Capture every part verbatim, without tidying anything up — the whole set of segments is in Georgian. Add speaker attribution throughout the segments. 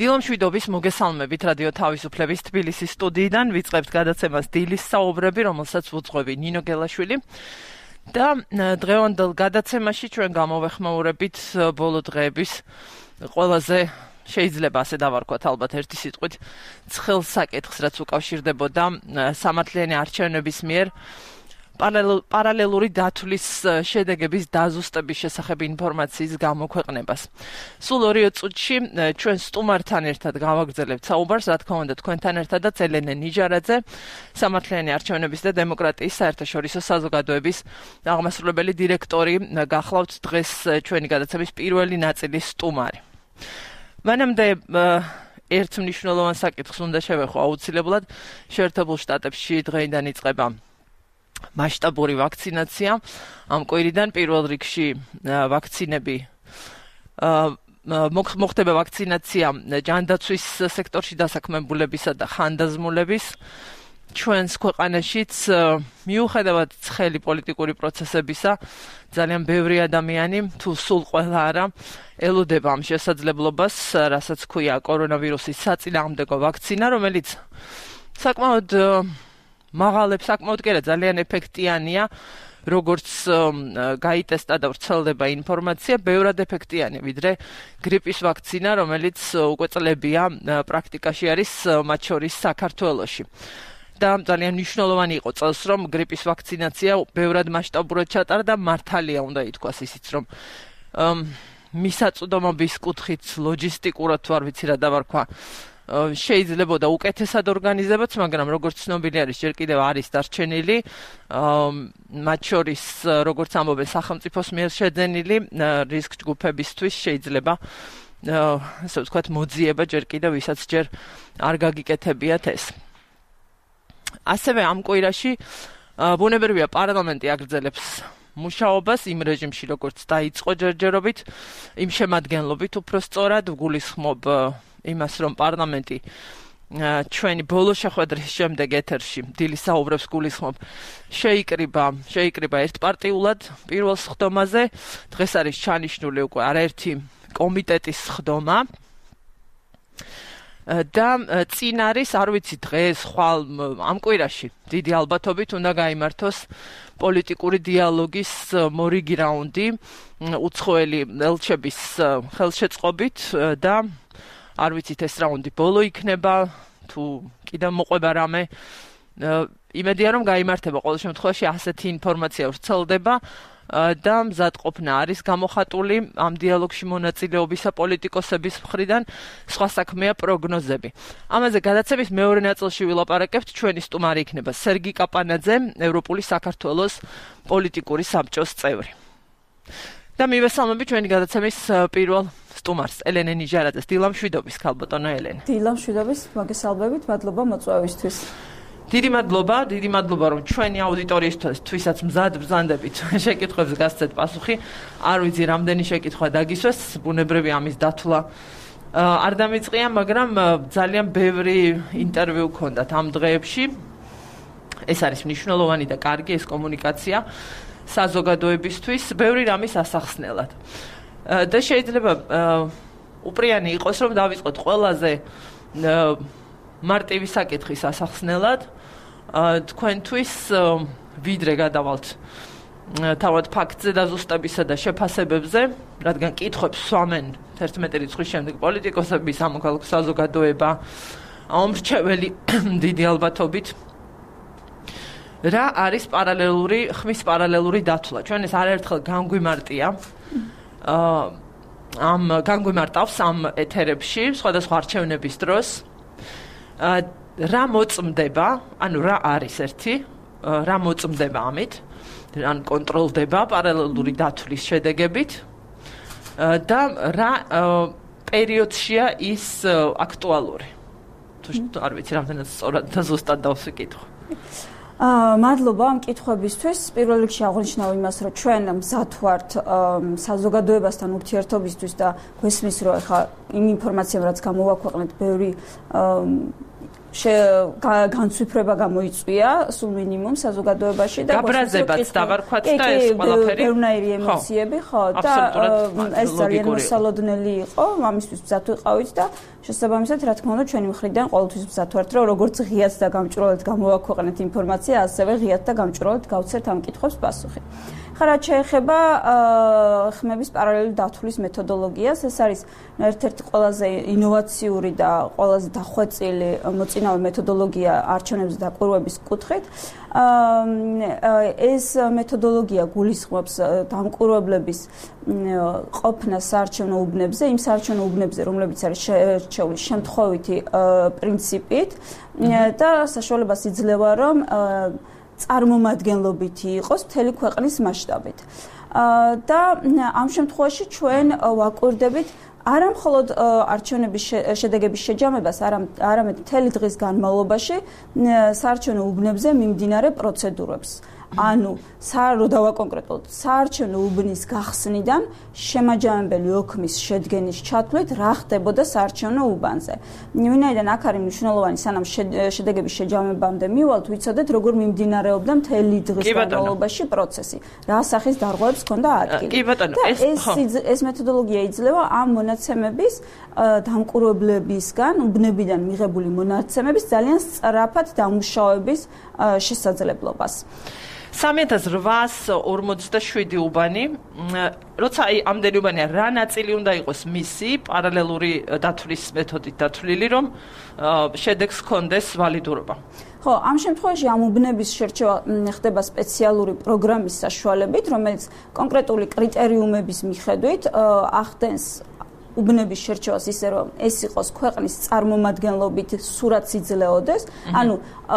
Speaker 1: დილა მშვიდობის მოგესალმებით რადიო თავისუფლების თბილისის სტუდიიდან ვიწყებთ გადაცემას დილის საუბრები, რომელსაც უძღვები ნინო გელაშვილი. და დღევანდელ გადაცემაში ჩვენ გამოვეხმაურებით ბოლო დღეების ყველაზე შეიძლება ასე დავარქვათ ალბათ ერთი სიტყვით ცხელ საკითხს, რაც უკავშირდებოდა სამართლიანი არჩევნების მიერ პარალელური დათვლის შედეგების დაზუსტების შესახებ ინფორმაციის გამოქვეყნებას. სულ ორი წუთში ჩვენ სტუმართან ერთად გავაგრძელებთ საუბარს, რა თქმა უნდა თქვენთან ერთადაც ელენე ნიჟარაძე, სამართლიანი არჩევნების და დემოკრატიის საერთაშორისო საზოგადოების აღმასრულებელი დირექტორი, გახლავთ დღეს ჩვენი გადაცემის პირველი ნაწილის სტუმარი. მანამდე ერთ მნიშვნელოვან საკითხს უნდა შევეხო აუცილებლად. შეერთებულ შტატებში დღეიდან იწყება მასშტაბური ვაქცინაცია. ამ კვირიდან პირველ რიგში ვაქცინები მოხდება ვაქცინაცია ჯანდაცვის სექტორში დასაქმებულებისა და ხანდაზმულების. ჩვენს ქვეყანაშიც მიუხედავად ცხელი პოლიტიკური პროცესებისა, ძალიან ბევრი ადამიანი, თუ სულ ყველა არა, ელოდება ამ შესაძლებლობას, რასაც ქვია კორონავირუსის საწინააღმდეგო ვაქცინა, რომელიც საკმაოდ მაღალებს, საკმაოდ კი არა, ძალიან ეფექტიანია, როგორც გაიტესტა და ვრცელდება ინფორმაცია, ბევრად ეფექტიანი, ვიდრე გრიპის ვაქცინა, რომელიც უკვე წლებია პრაქტიკაში არის, მათ შორის საქართველოში. და ძალიან მნიშვნელოვანი იყო წელს, რომ გრიპის ვაქცინაცია ბევრად მასშტაბურად ჩატარდა და მართალია უნდა ითქვას ისიც, რომ მისაწვდომობის კუთხით ლოჯისტიკურად თუ არ ვიცი რა დავარქვა, შეიძლებოდა უკეთესად ორგანიზებაც, მაგრამ როგორც ცნობილი არის, ჯერ კიდევ არის დარჩენილი, მათ შორის, როგორც ამბობენ, სახელმწიფოს მიერ შეძენილი რისკ ჯგუფებისთვის შეიძლება ასე ვთქვათ, მოძიება ჯერ კიდევ, ვისაც ჯერ არ გაგიკეთებიათ ეს. ასევე ამ კვირაში ბუნებრივია პარლამენტი აგრძელებს მუშაობას იმ რეჟიმში, როგორც დაიწყო ჯერჯერობით, იმ შემადგენლობით უფრო სწორად ვგულისხმობ იმას, რომ პარლამენტი ჩვენი ბოლო შეხვედრის შემდეგ ეთერში დილის საუბრებს გულისხმობ, შეიკრიბა, შეიკრიბა ერთპარტიულად პირველ სხდომაზე. დღეს არის ჩანიშნული უკვე არაერთი კომიტეტის სხდომა. და წინ არის, არ ვიცი დღეს, ხვალ ამ კვირაში დიდი ალბათობით უნდა გაიმართოს პოლიტიკური დიალოგის მორიგი რაუნდი უცხოელი ელჩების ხელშეწყობით და არ ვიცით ეს რაუნდი ბოლო იქნება თუ კიდევ მოყვება რამე. იმედია რომ გაიმართება, ყოველ შემთხვევაში ასეთი ინფორმაცია ვრცელდება და მზადყოფნა არის გამოხატული ამ დიალოგში მონაწილეობისა პოლიტიკოსების მხრიდან, სხვა საქმეა პროგნოზები. ამაზე გადაცემის მეორე ნაწილში ვილაპარაკებთ, ჩვენი სტუმარი იქნება სერგი კაპანაძე, ევროპული საქართველოს პოლიტიკური საბჭოს წევრი. და მივესალმები ჩვენი გადაცემის პირველ სტუმარს, ელენე ნიჟარაძეს. დილა მშვიდობის, ქალბატონო ელენე.
Speaker 2: დილა მშვიდობის, მოგესალმებით, მადლობა მოწვევისთვის.
Speaker 1: დიდი მადლობა, დიდი მადლობა, რომ ჩვენი აუდიტორიისთვისაც მზად ბრძანდებით შეკითხვებს გასცეთ პასუხი. არ ვიცი, რამდენი შეკითხვა დაგისვეს, ბუნებრივია ამის დათვლა არ დამიწყია, მაგრამ ძალიან ბევრი ინტერვიუ გქონდათ ამ დღეებში. ეს არის მნიშვნელოვანი და კარგი ეს კომუნიკაცია საზოგადოებისთვის, ბევრი რამის ასახსნელად. და შეიძლება უპრიანი იყოს, რომ დავიწყოთ ყველაზე მარტივი საკითხის ასახსნელად. თქვენთვის ვიდრე გადავალთ თავად ფაქტზე დაზუსტებისა და შეფასებებზე, რადგან კითხვებს სვამენ თერთმეტი რიცხვის შემდეგ პოლიტიკოსები, სამოქალაქო საზოგადოება, ამრჩეველი დიდი ალბათობით. რა არის პარალელური, ხმის პარალელური დათვლა? ჩვენ ეს არაერთხელ განგვიმარტია. ამ განგვიმარტავს ამ ეთერებში, სხვადასხვა არჩევნების დროს. რა მოწმდება, ანუ რა არის ერთი, რა მოწმდება ამით, ან კონტროლდება პარალელური დათვლის შედეგებით და რა პერიოდშია ის აქტუალური. თუ არ ვიცი, რამდენად სწორად და ზუსტად დავსვიკითხო.
Speaker 2: მადლობა ამ კითხვებისთვის. პირველ რიგში აღნიშნავ იმას, რომ ჩვენ მზად ვართ საზოგადოებასთან ურთიერთობისთვის და გვესმის, რომ ახლა იმ ინფორმაციამ, რაც გამოვაქვეყნეთ, ბევრი განცვიფრება გამოიწვია სულ მინიმუმ საზოგადოებაში და
Speaker 1: გაბრაზებაც დავარქვათ და ეს ყველაფერი
Speaker 2: ბევრნაირი ემოციები ხო და ეს ძალიან მოსალოდნელი იყო ამისთვის მზად ვიყავით და შესაბამისად რა თქმა უნდა ჩვენი მხრიდან ყოველთვის მზად ვართ რომ როგორც ღიად და გამჭვირვალედ გამოვაქვეყნეთ ინფორმაცია ასევე ღიად და გამჭვირვალედ გავცერთ ამ კითხვებს პასუხი. ხა რაც შეეხება ხმების პარალელური დათვლის მეთოდოლოგიას, ეს არის ერთ-ერთი ყველაზე ინოვაციური და ყველაზე დახვეწილი მოწინავე მეთოდოლოგია არჩევნებზე დაკვირვების კუთხით. ეს მეთოდოლოგია გულისხმობს დამკვირვებლების ყოფნა საარჩევნო უბნებზე, იმ საარჩევნო უბნებზე, რომლებიც არის შერჩეული შემთხვევითი პრინციპით და საშუალებას იძლევა, რომ წარმომადგენლობითი იყოს მთელი ქვეყნის მასშტაბით. და ამ შემთხვევაში ჩვენ ვაკვირდებით არა მხოლოდ არჩევნების შედეგების შეჯამებას, არამედ მთელი დღის განმავლობაში საარჩევნო უბნებზე მიმდინარე პროცედურებს. ანუ საერთო დავაკონკრეტოთ საარჩევნო უბნის გახსნიდან შემაჯამებელი ოქმის შედგენის ჩათვლით რა ხდებოდა საარჩევნო უბანზე. ვინაიდან აქ არის მნიშვნელოვანი სანამ შედეგების შეჯამებამდე მივალთ, ვიცოდეთ როგორ მიმდინარეობდა მთელი დღის განმავლობაში პროცესი. რა სახის დარღვევებს ჰქონდა ადგილი.
Speaker 1: კი ბატონო,
Speaker 2: ეს ეს მეთოდოლოგია იძლევა ამ მონაცემების დამკვირვებლებისგან, უბნებიდან მიღებული მონაცემების ძალიან სწრაფად დამუშავების შესაძლებლობას.
Speaker 1: სამი ათას რვაასი ორმოცდაშვიდი უბანი, როცა აი ამდენი უბანია, რა ნაწილი უნდა იყოს მისი პარალელური დათვლის მეთოდით დათვლილი, რომ შედეგს ჰქონდეს ვალიდურობა.
Speaker 2: ხო, ამ შემთხვევაში ამ უბნების შერჩევა ხდება სპეციალური პროგრამის საშუალებით, რომელიც კონკრეტული კრიტერიუმების მიხედვით ახდენს უბნების შერჩევას ისე რომ ეს იყოს ქვეყნის წარმომადგენლობით სურათს იძლეოდეს, ანუ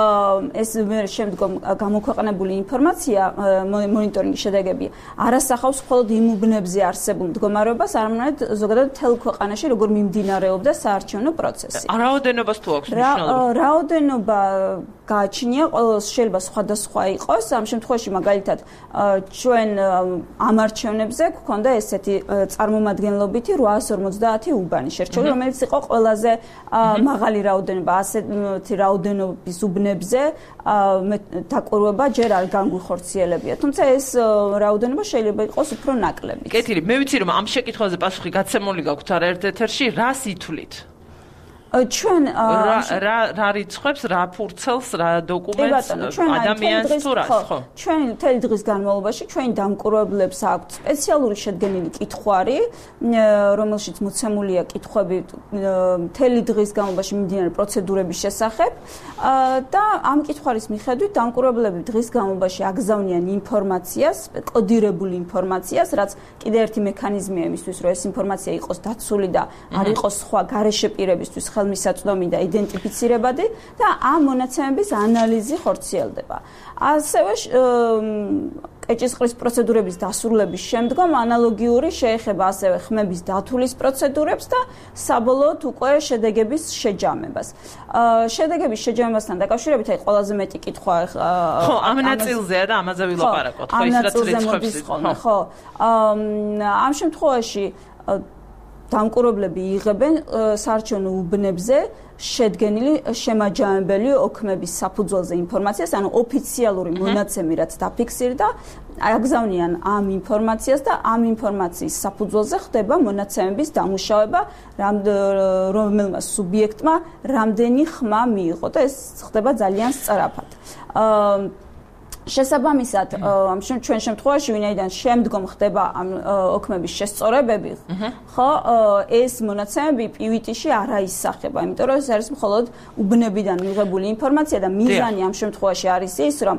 Speaker 2: ეს შემდგომ გამოქვეყნებული ინფორმაცია მონიტორინგის შედეგები არ ასახავს მხოლოდ იმ უბნებზე არსებულ მდგომარეობას, არამედ ზოგადად მთელ ქვეყანაში როგორ მიმდინარეობდა საარჩევნო პროცესი.
Speaker 1: რაოდენობას თუ აქვს მნიშვნელობა?
Speaker 2: რაოდენობა გააჩნია, შეიძლება სხვადასხვა იყოს. ამ შემთხვევაში მაგალითად ჩვენ ამ არჩევნებზე გვქონდა ესეთი წარმომადგენლობითი რვაას ორმოცდაათი უბანი შერჩეული, რომელიც იყო ყველაზე მაღალი რაოდენობა, ასეთი რაოდენობის უბნებზე დაკვირვება ჯერ არ განგვიხორციელებია. თუმცა ეს რაოდენობა შეიძლება იყოს უფრო ნაკლები.
Speaker 1: კეთილი, მე ვიცი რომ ამ შეკითხვაზე პასუხი გაცემული გაქვთ არაერთ ეთერში, რას ითვლით?
Speaker 2: ჩვენ
Speaker 1: რა რა რიცხვებს, რა ფურცელს, რა დოკუმენტს, ადამიანს თუ რას, ხო?
Speaker 2: ჩვენ მთელი დღის განმავლობაში ჩვენი დამკვირვებლებს აქვთ სპეციალური შედგენილი კითხვარი, რომელშიც მოცემულია კითხვები მთელი დღის განმავლობაში მიმდინარე პროცედურების შესახებ და ამ კითხვარის მიხედვით დამკვირვებლები დღის განმავლობაში აგზავნიან ინფორმაციას, კოდირებულ ინფორმაციას, რაც კიდევ ერთი მექანიზმია იმისთვის, რომ ეს ინფორმაცია იყოს დაცული და არ იყოს სხვა გარეშე პირებისთვის ხელმისაწვდომი და იდენტიფიცირებადი და ამ მონაცემების ანალიზი ხორციელდება. ასევე კეჭისყრის პროცედურების დასრულების შემდგომ ანალოგიური შეეხება ასევე ხმების დათვლის პროცედურებს და საბოლოოდ უკვე შედეგების შეჯამებას. შედეგების შეჯამებასთან დაკავშირებით აი ყველაზე მეტი კითხვა
Speaker 1: ხო, ამ ნაწილზეა და ამაზე ვილაპარაკოთ, ხო, ის რაც რიცხვებს
Speaker 2: ხო. ამ შემთხვევაში დამკვირვებლები იღებენ საარჩევნო უბნებზე შედგენილი შემაჯამებელი ოქმების საფუძველზე ინფორმაციას, ანუ ოფიციალური მონაცემი რაც დაფიქსირდა, აგზავნიან ამ ინფორმაციას და ამ ინფორმაციის საფუძველზე ხდება მონაცემების დამუშავება, რომელმა სუბიექტმა რამდენი ხმა მიიღო და ეს ხდება ძალიან სწრაფად. შესაბამისად, ამ ჩვენ შემთხვევაში, ვინაიდან შემდგომ ხდება ამ ოქმების შესწორებები, ხო, ეს მონაცემები პი ვი ტი-ში არ აისახება, იმიტომ რომ ეს არის მხოლოდ უბნებიდან მიღებული ინფორმაცია და მიზანი ამ შემთხვევაში არის ის, რომ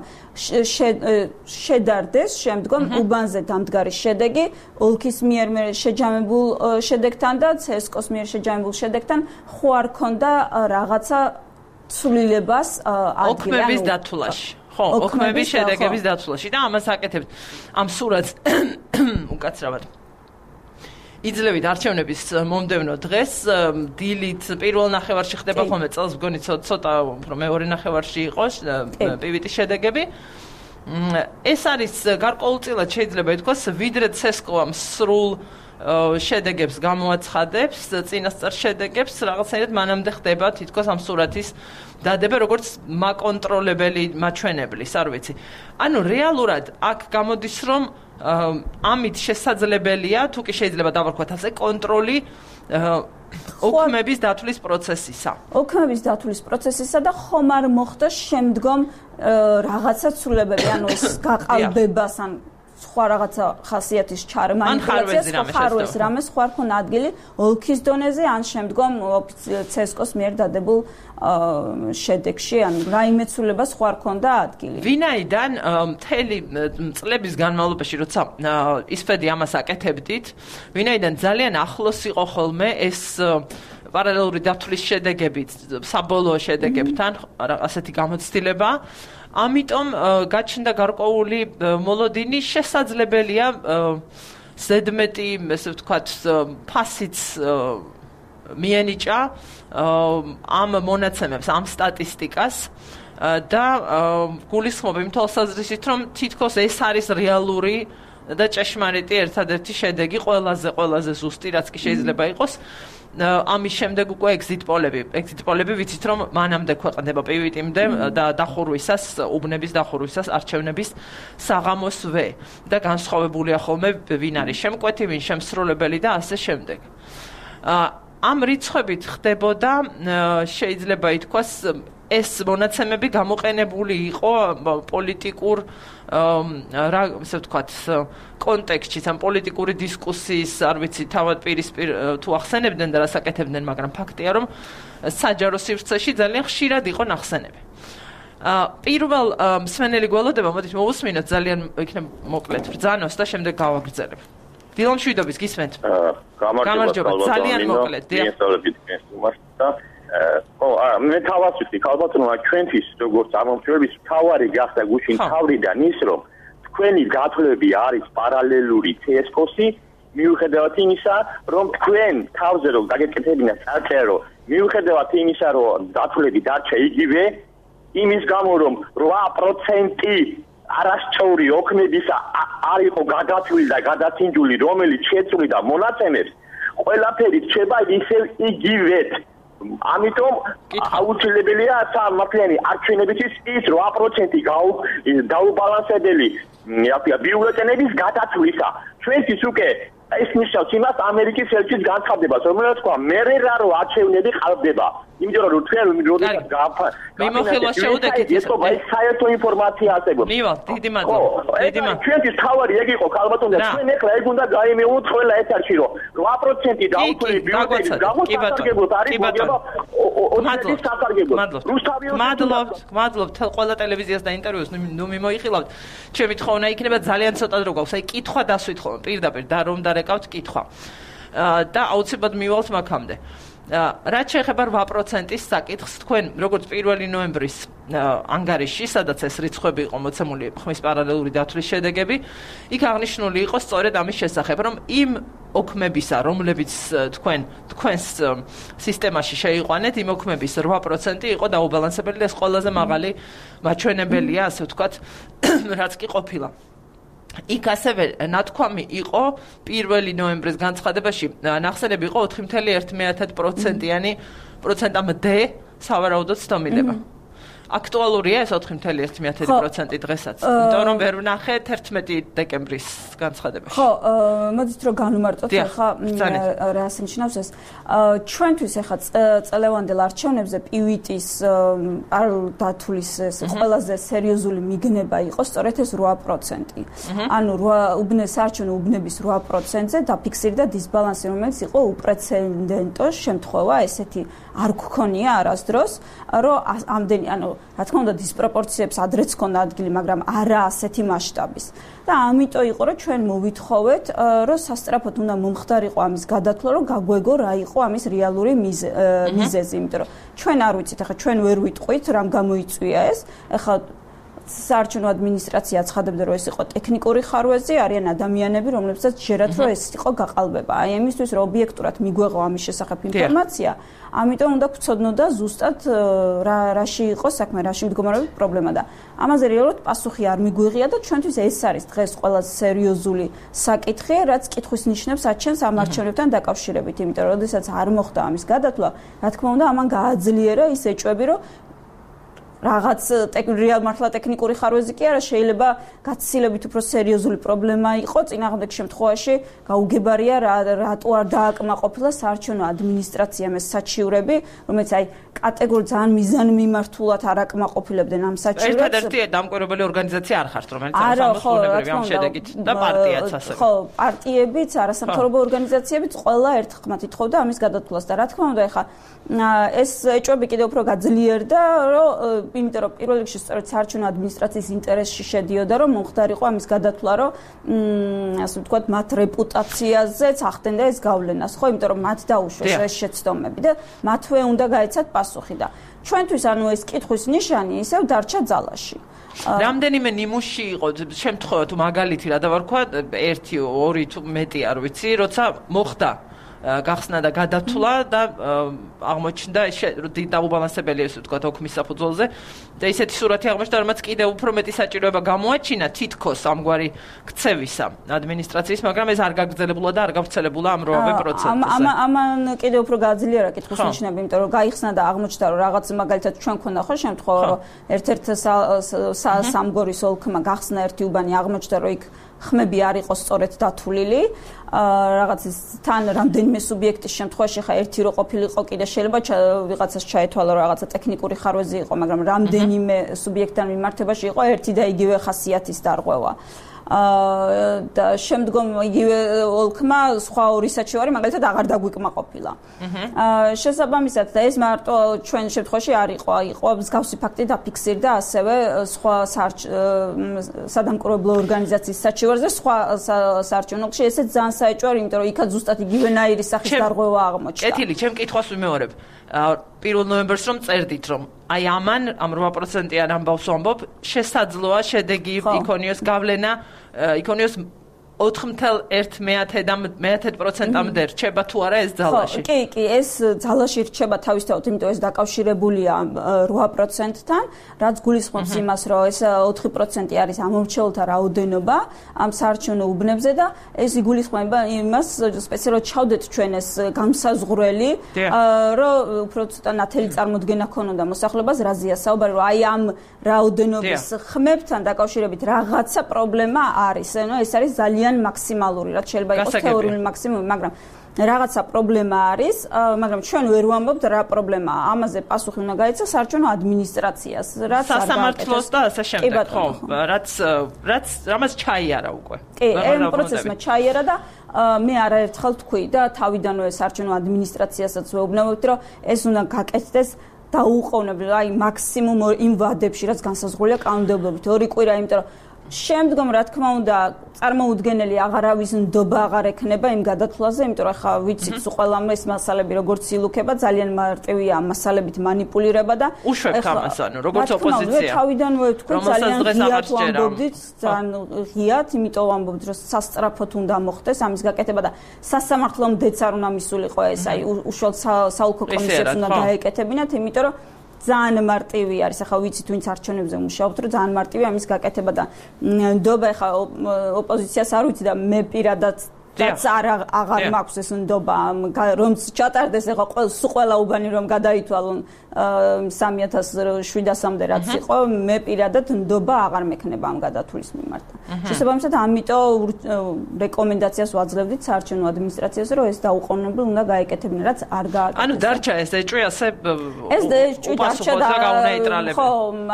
Speaker 2: შედარდეს შემდგომ უბანზე დამდგარი შედეგი ოლქის მიერ შეჯამებულ შედეგთან და ცესკოს მიერ შეჯამებულ შედეგთან, ხო არ ქონდა რაღაცა ცვლილებას ადგილ
Speaker 1: ოქმების დათვლაში. ხო, ოქმების შედეგების დაცვლაში და ამას აკეთებთ ამ სურათს უკაცრავად. იძლევით არჩევნების მომდევნო დღეს, დილით პირველ ნახევარში ხდება ხოლმე წელს, მგონი ცოტა უფრო მეორე ნახევარში იყოს პი ვი ტი შედეგები. ეს არის გარკვეულწილად შეიძლება ითქვას, ვიდრე ცესკომ სრულ შედეგებს გამოაცხადებს, წინასწარ შედეგებს, რაღაცნაირად მანამდე ხდება თითქოს ამ სურათის დადება, როგორც მაკონტროლებელი მაჩვენებლის, არ ვიცი. ანუ რეალურად აქ გამოდის, რომ ამით შესაძლებელია, თუ კი შეიძლება დავარქვათ ასე, კონტროლი ოქმების დათვლის პროცესისა.
Speaker 2: ოქმების დათვლის პროცესისა და ხომ არ მოხდა შემდგომ რაღაცა ცვლილებები, ანუ ეს გაყალბებას ან სხვა რაღაცა ხასიათის ჩარე მანიპულაციას ხარვეს რამე სხვა რქონა ადგილი ოლქის დონეზე ან შემდგომ ცესკოს მიერ დადებულ შედეგში ან რაიმე ცვლილება სხვა რქონდა ადგილი.
Speaker 1: ვინაიდან მთელი წლების განმავლობაში როცა ისფედი ამას აკეთებდით, ვინაიდან ძალიან ახლოს იყო ხოლმე ეს პარალელური დათვლის შედეგებით საბოლოო შედეგებთან ასეთი გამოცდილება, ამიტომ გაჩნდა გარკვეული მოლოდინი, შესაძლებელია ზედმეტი, ესე ვთქვათ, ფასიც მიენიჭა ამ მონაცემებს, ამ სტატისტიკას და გულისხმობ იმ თვალსაზრისით, რომ თითქოს ეს არის რეალური და ჭეშმარიტი ერთადერთი შედეგი, ყველაზე ყველაზე ზუსტი, რაც კი შეიძლება იყოს. ამის შემდეგ უკვე exit პოლები, exit პოლები ვიცით, რომ მანამდე ქვეყნდება პივიტიმდე და დახურვისას, უბნების დახურვისას არჩევნების საღამოსვე და განსხვავებულია ხოლმე ვინ არის შემკვეთი, ვინ შემსრულებელი და ასე შემდეგ. ამ რიცხვებით ხდებოდა, შეიძლება ითქვას, ეს მონაცემები გამოყენებული იყო პოლიტიკურ რა ისე ვთქვათ კონტექსტში, სამ პოლიტიკური დისკუსიის, არ ვიცი, თავად პირისპირ თუ ახსენებდნენ და რას აკეთებდნენ, მაგრამ ფაქტია, რომ საჯარო სივრცეში ძალიან ხშირად იყო ნახსენები. პირველ მსმენელი გველოდება, მოდით მოვუსმინოთ ძალიან იქნებ მოკლედ ბრძანოს და შემდეგ გავაგრძელებ. დილო მშვიდობის გისმენთ? გამარჯობა, ძალიან მოკლედ.
Speaker 3: ო, მე თავად ვიტყვი, ალბათონა ჩვენთვის როგორც ამომრჩევლის თავარი გახდა გუშინ თავრიდან ის, რომ თქვენი გათვლები არის პარალელური ცესკოსი, მიუხედავად იმისა, რომ თქვენ თავზე რომ დაგეკეთებინა საერთო, მიუხედავად იმისა, რომ გათვლები დარჩა იგივე, იმის გამო რომ რვა პროცენტი არასწორი ოქმებისა არ იყო გადათვლილი და გადაცინჯული, რომელიც შეცვლიდა მონაცემებს, ყველაფერი რჩება ისევ იგივეთ. ამიტომ აუცილებელია სამართლიანი არჩევნებისთვის ის რვა პროცენტი დაუბალანსებელი ბიულეტენების გადათვლისა. ჩვენთვის უკვე ეს ნიშნავს იმას ამერიკის ელჩის განცხადებას, რომელიც თქვა, მერე რა რო არჩევნები ყალბდება. იმიტომ რომ ჩვენ როდესაც გააფა
Speaker 1: მიმოხილვა შეუდექით
Speaker 3: ეს საერთო ინფორმაცია არსებობს.
Speaker 1: მივალ, დიდი მადლობა. დიდი მადლობა.
Speaker 3: ჩვენთვის თავარი ეგ იყო ქალბატონო და ჩვენ ეხლა ეგ უნდა გაიმეოთ ყველა ეს არჩი რომ რვა პროცენტი დაუცვლელი ბიულეტენის გამოსასარგებლოდ არის მოგება ოდესის სასარგებლოდ.
Speaker 1: მადლობთ, მადლობთ ყველა ტელევიზიას და ინტერვიუს ნუ მიმოიხილავთ. ჩემი თხოვნა იქნება ძალიან ცოტა დრო გვაქვს. აი კითხვა დასვით ხოლმე პირდაპირ და რომ დარეკავთ კითხვა. და აუცილებლად მივალთ მაგამდე. რაც შეეხება რვა პროცენტის საკითხს, თქვენ როგორც პირველი ნოემბრის ანგარიში, სადაც ეს რიცხვები იყო მოცემული ხმის პარალელური დათვლის შედეგები, იქ აღნიშნული იყო სწორედ ამის შესახებ, რომ იმ ოქმებისა, რომლებიც თქვენ თქვენს სისტემაში შეიყვანეთ, იმ ოქმების რვა პროცენტი იყო დაუბალანსებელი და ეს ყველაზე მაღალი მაჩვენებელია, ასე ვთქვათ, რაც კი ყოფილა. იქ ასევე ნათქვამი იყო პირველი ნოემბრის განცხადებაში ნახსენები იყო ოთხი კoma ერთი პროცენტიანი პროცენტამდე სავარაუდოდ ცდომილება. აქტუალურია ეს ოთხი კoma ერთი პროცენტი დღესაც. იმიტომ რომ ვერ ვნახეთ ერთმეტი დეკემბრის განცხადებაში.
Speaker 2: ხო, მოდით რომ განუმარტოთ ახლა რას ნიშნავს ეს. ჩვენთვის ახლა წელევანდელ არჩევნებზე პივიტის დათვლის ეს ყველაზე სერიოზული მიგნება იყო სწორედ ეს რვა პროცენტი. ანუ უბნეს არჩევნო უბნების რვა პროცენტზე დაფიქსირდა დისბალანსი, რომელიც იყო უპრეცედენტო შემთხვევა, ესეთი არ გქონია არასდროს, რომ ამდენი, ანუ რა თქმა უნდა დისპროპორციებს ადრეც ჰქონდა ადგილი, მაგრამ არა ასეთი მასშტაბის. და ამიტომ იყო რომ ჩვენ მოვითხოვეთ, რომ სასწრაფოდ უნდა მომხდარიყო ამის გადათვლა, რომ გაგვეგო რა იყო ამის რეალური მიზეზი, იმიტომ რომ ჩვენ არ ვიცით, ახლა ჩვენ ვერ ვიტყვით, რამ გამოიწვია ეს. ახლა საარჩევნო ადმინისტრაცია ცხადებდა რომ ეს იყო ტექნიკური ხარვეზი, არიან ადამიანები, რომლებსაც ჯერათ რომ ეს იყო გაყალბება. აი ამისთვის რომ ობიექტურად მიგვეღო ამის შესახებ ინფორმაცია, ამიტომ უნდა გვცოდნოდა ზუსტად რა რაში იყო საქმე, რაში მდგომარეობის პრობლემა და ამაზე რეალურად პასუხი არ მიგვიღია და ჩვენთვის ეს არის დღეს ყველაზე სერიოზული საკითხი, რაც კითხვის ნიშნებს აჩენს ამ არჩევნებთან დაკავშირებით, იმიტომ რომ შესაძაც არ მოხდა ამის გადათვლა, რა თქმა უნდა, ამან გააძლიერა ის ეჭვები, რომ რაღაც რეალ მართლა ტექნიკური ხარვეზი კი არა, შეიძლება გაცილებით უფრო სერიოზული პრობლემა იყო, წინააღმდეგ შემთხვევაში გაუგებარია რატო არ დააკმაყოფილა საარჩევნო ადმინისტრაციამ ეს საჩივრები, რომელიც აი კატეგორიულად ძალიან მიზანმიმართულად არ აკმაყოფილებდნენ ამ საჩივრებს.
Speaker 1: ერთადერთი დამკვირვებელი ორგანიზაცია არ ხართ, რომელიც სამსახურებრივი ამ შედეგით და პარტიაც ასევე.
Speaker 2: ხო, პარტიებიც, არასამთავრობო ორგანიზაციებიც ყველა ერთხმად ითხოვდა ამის გადათვლას და რა თქმა უნდა, ეხა ეს ეჭვები კიდევ უფრო გაძლიერდა, რომ იმიტომ რომ პირველ რიგში სწორედ საარჩევნო ადმინისტრაციის ინტერესში შედიოდა, რომ მომხდარიყო ამის გადათვლა, რომ ასე ვთქვათ, მათ რეპუტაციაზეც ახდენდა ეს გავლენას, ხო, იმიტომ რომ მათ დაუშვეს ეს შეცდომები და მათვე უნდა გაეცათ პასუხი და ჩვენთვის ანუ ეს კითხვის ნიშანი ისევ დარჩა ძალაში.
Speaker 1: რამდენიმე ნიმუში იყო შემთხვევა თუ მაგალითი რა დავარქვა, ერთი, ორი თუ მეტი არ ვიცი, როცა მოხდა გახსნა და გადათვლა და აღმოჩნდა დაუბალანსებელი ესე ვთქვათ ოქმის საფუძველზე და ისეთი სურათი აღმოჩნდა, რომელიც კიდევ უფრო მეტი საჭიროება გამოაჩინა თითქოს ამგვარი ქცევისა ადმინისტრაციის, მაგრამ ეს არ გაგრძელებულა და არ გავრცელებულა ამ როავე პროცესზე.
Speaker 2: ამან კიდევ უფრო გააძლიერა კითხვის ნიშნები, იმიტომ რომ გაიხსნა და აღმოჩნდა, რომ რაღაც მაგალითად ჩვენ ქონდა ხო შემთხვევა, რომ ერთ-ერთ სამგორის ოლქმა გახსნა ერთი უბანი, აღმოჩნდა, რომ იქ ხმები არ იყო სწორედ დათვლილი, რაღაც თან რამდენიმე სუბიექტის შემთხვევაში ხა ერთი რო ყოფილიყო კიდე შეიძლება ვიღაცას ჩაეთვალა რომ რაღაცა ტექნიკური ხარვეზი იყო, მაგრამ რამდენიმე სუბიექტთან მიმართებაში იყო ერთი და იგივე ხასიათის დარღვევა. და შემდგომ იგივე ოლქმა სხვა ორი საჩივარი მაგალითად აღარ დაგვიკმაყოფილა. შესაბამისად და ეს მარტო ჩვენ შემთხვევაში არ იყო, იყო მსგავსი ფაქტი დაფიქსირდა ასევე სხვა სადამკვირვებლო ორგანიზაციის საჩივარზე, სხვა საარჩევნო ოლქში, ესეც ძალიან საეჭვარი, იმიტომ რომ იქაც ზუსტად იგივენაირი სახის დარღვევა აღმოჩნდა.
Speaker 1: კეთილი, ჩემ კითხვას ვიმეორებ. პირველ ნოემბერს რომ წერდით, რომ აი ამან ამ რვა პროცენტიან ამბავს ვამბობ, შესაძლოა შედეგი იქონიოს გავლენა, იქონიოს ოთხ ათეული ერთ პროცენტამდე რჩება თუ არა ეს ძალაში?
Speaker 2: კი, კი, ეს ძალაში რჩება თავისთავად, იმიტომ ეს დაკავშირებულია რვა პროცენტთან, რაც გულისხმობს იმას, რომ ეს ოთხ პროცენტი არის ამომრჩეველთა რაოდენობა ამ საარჩევნო უბნებზე და ეს იგულისხმება იმას, სპეციალურად ჩავდეთ ჩვენ ეს განსაზღვრელი, რომ უფრო ცოტა ნათელი წარმოდგენა ქონოდა მოსახლეობას, რაზეა საუბარი, რომ აი ამ რაოდენობის ხმებთან დაკავშირებით რაღაცა პრობლემა არის, ანუ ეს არის ძალიან მაქსიმალური, რაც შეიძლება იყოს თეორიული მაქსიმუმი, მაგრამ რაღაცა პრობლემა არის, მაგრამ ჩვენ ვერ ვამბობთ რა პრობლემაა. ამაზე პასუხი უნდა გაეცა საარჩევნო ადმინისტრაციას, რაც არ
Speaker 1: სასამართლოს და ასე შემდეგ, ხო, რაც რაც რამაც ჩაიარა უკვე.
Speaker 2: კი, ამ პროცესმა ჩაიარა და მე არაერთხელ თქვი და თავიდანვე საარჩევნო ადმინისტრაციასაც ვეუბნებობთ, რომ ეს უნდა გაკეთდეს დაუყოვნებლივ, აი მაქსიმუმ იმ ვადებში, რაც განსაზღვრულია კანონმდებლობით. ორი კვირა, იმიტომ რომ შემდგომ რა თქმა უნდა წარმოუდგენელი აღარავის ნდობა აღარ ექნება იმ გადათვლაზე, იმიტომ რომ ხა ვიცით ყველამ ეს მასალები როგორც ილუქება, ძალიან მარტივია ამ მასალებით манипуლირება და
Speaker 1: უშვებთ ამას, ანუ როგორც ოპოზიცია.
Speaker 2: თავიდანვე თქვენ ძალიან ღიად ვამბობდით, ძალიან ღიად, იმიტომ ვამბობთ, რომ სასწრაფოდ უნდა მოხდეს ამის გაკეთება და სასამართლომდეც არ უნდა მისულიყო ეს, აი უშუალოდ საოლქო კომისიებს უნდა დაეკეთებინათ, იმიტომ რომ ძალიან მარტივი არის, ახლა ვიცით ვინც არჩევნებზე მუშაობთ, რომ ძალიან მარტივია ამის გაკეთება და ნდობა ახლა ოპოზიციას არ ვიცი და მე პირადად რაც არ აღარ მაქვს ეს ნდობა რომ ჩატარდეს ახლა ყველა უბანი რომ გადაითვალონ სამი ათას შვიდასამდე რაც იყო, მე პირადად ნდობა აღარ მექნება ამ გადათვლის მიმართ. შესაბამისად, ამიტომ რეკომენდაციას ვაძლევდით საარჩევნო ადმინისტრაციას, რომ ეს დაუყოვნებლივ უნდა გაეკეთებინა, რაც არ გააკეთეს.
Speaker 1: ანუ დარჩა ეს ეჭვი ასე
Speaker 2: ეს ეჭვი დარჩა და ხო,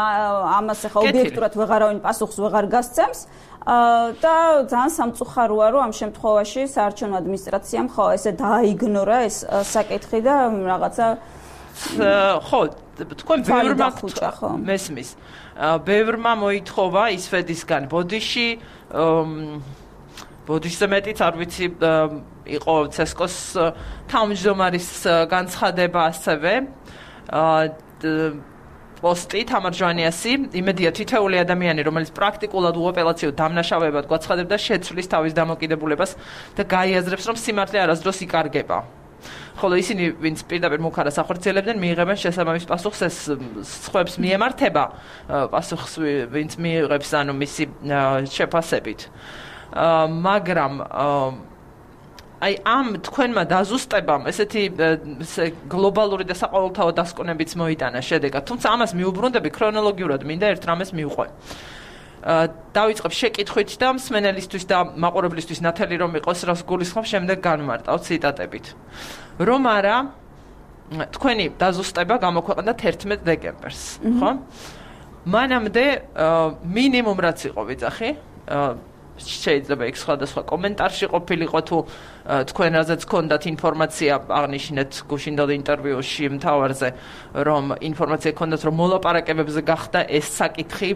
Speaker 2: ამას ახლა ობიექტურად ვეღარავინ პასუხს ვეღარ გასცემს. და ძალიან სამწუხაროა, რომ ამ შემთხვევაში საარჩევნო ადმინისტრაციამ ხო ესე დააიგნორა ეს საკითხი და რაღაცა
Speaker 1: ხო, თქვენ ბევრმა მესმის. ბევრმა მოითხოვა ისვედისგან ბოდიში, ბოდიშზე მეტიც არ ვიცი, იყო ცესკოს თავმჯდომარის განცხადება ასევე. პოსტი თამარ ჟვანიასი, იმედია თითოეული ადამიანი, რომელიც პრაქტიკულად უაპელაციო დამნაშავეებად გვაცხადებდა, შეცვლის თავის დამოკიდებულებას და გაიაზრებს, რომ სიმართლე არასდროს იკარგება. ხოლო ისინი, ვინც პირდაპირ მუქარას ახორციელებდნენ, მიიღებენ შესაბამის პასუხს, ეს სხვებს მიემართება პასუხს, ვინც მიიღებს ანუ მისი შეფასებით. მაგრამ აი ამ თქვენმა დაზუსტებამ ესეთი გლობალური და საყოველთაო დასკვნებიც მოიტანა შედეგად, თუმცა ამას მიუბრუნდები ქრონოლოგიურად მინდა ერთ რამეს მივყვე. დავიწყებ შეკითხვით და მსმენელისთვის და მაყურებლისთვის ნათელი რომ იყოს, რას გულისხმობ, შემდეგ განმარტავ ციტატებით. რომ არა, თქვენი დაზუსტება გამოქვეყნდა თერთმეტ დეკემბერს, ხო? მანამდე მინიმუმ რაც იყო ვიძახი, შეიძლება იქ სხვადასხვა კომენტარში ყოფილიყო თუ თქვენ რაზეც გქონდათ ინფორმაცია აღნიშნეთ გუშინდელ ინტერვიუში მთავარზე, რომ ინფორმაცია გქონდათ, რომ მოლაპარაკებებზე გახდა ეს საკითხი,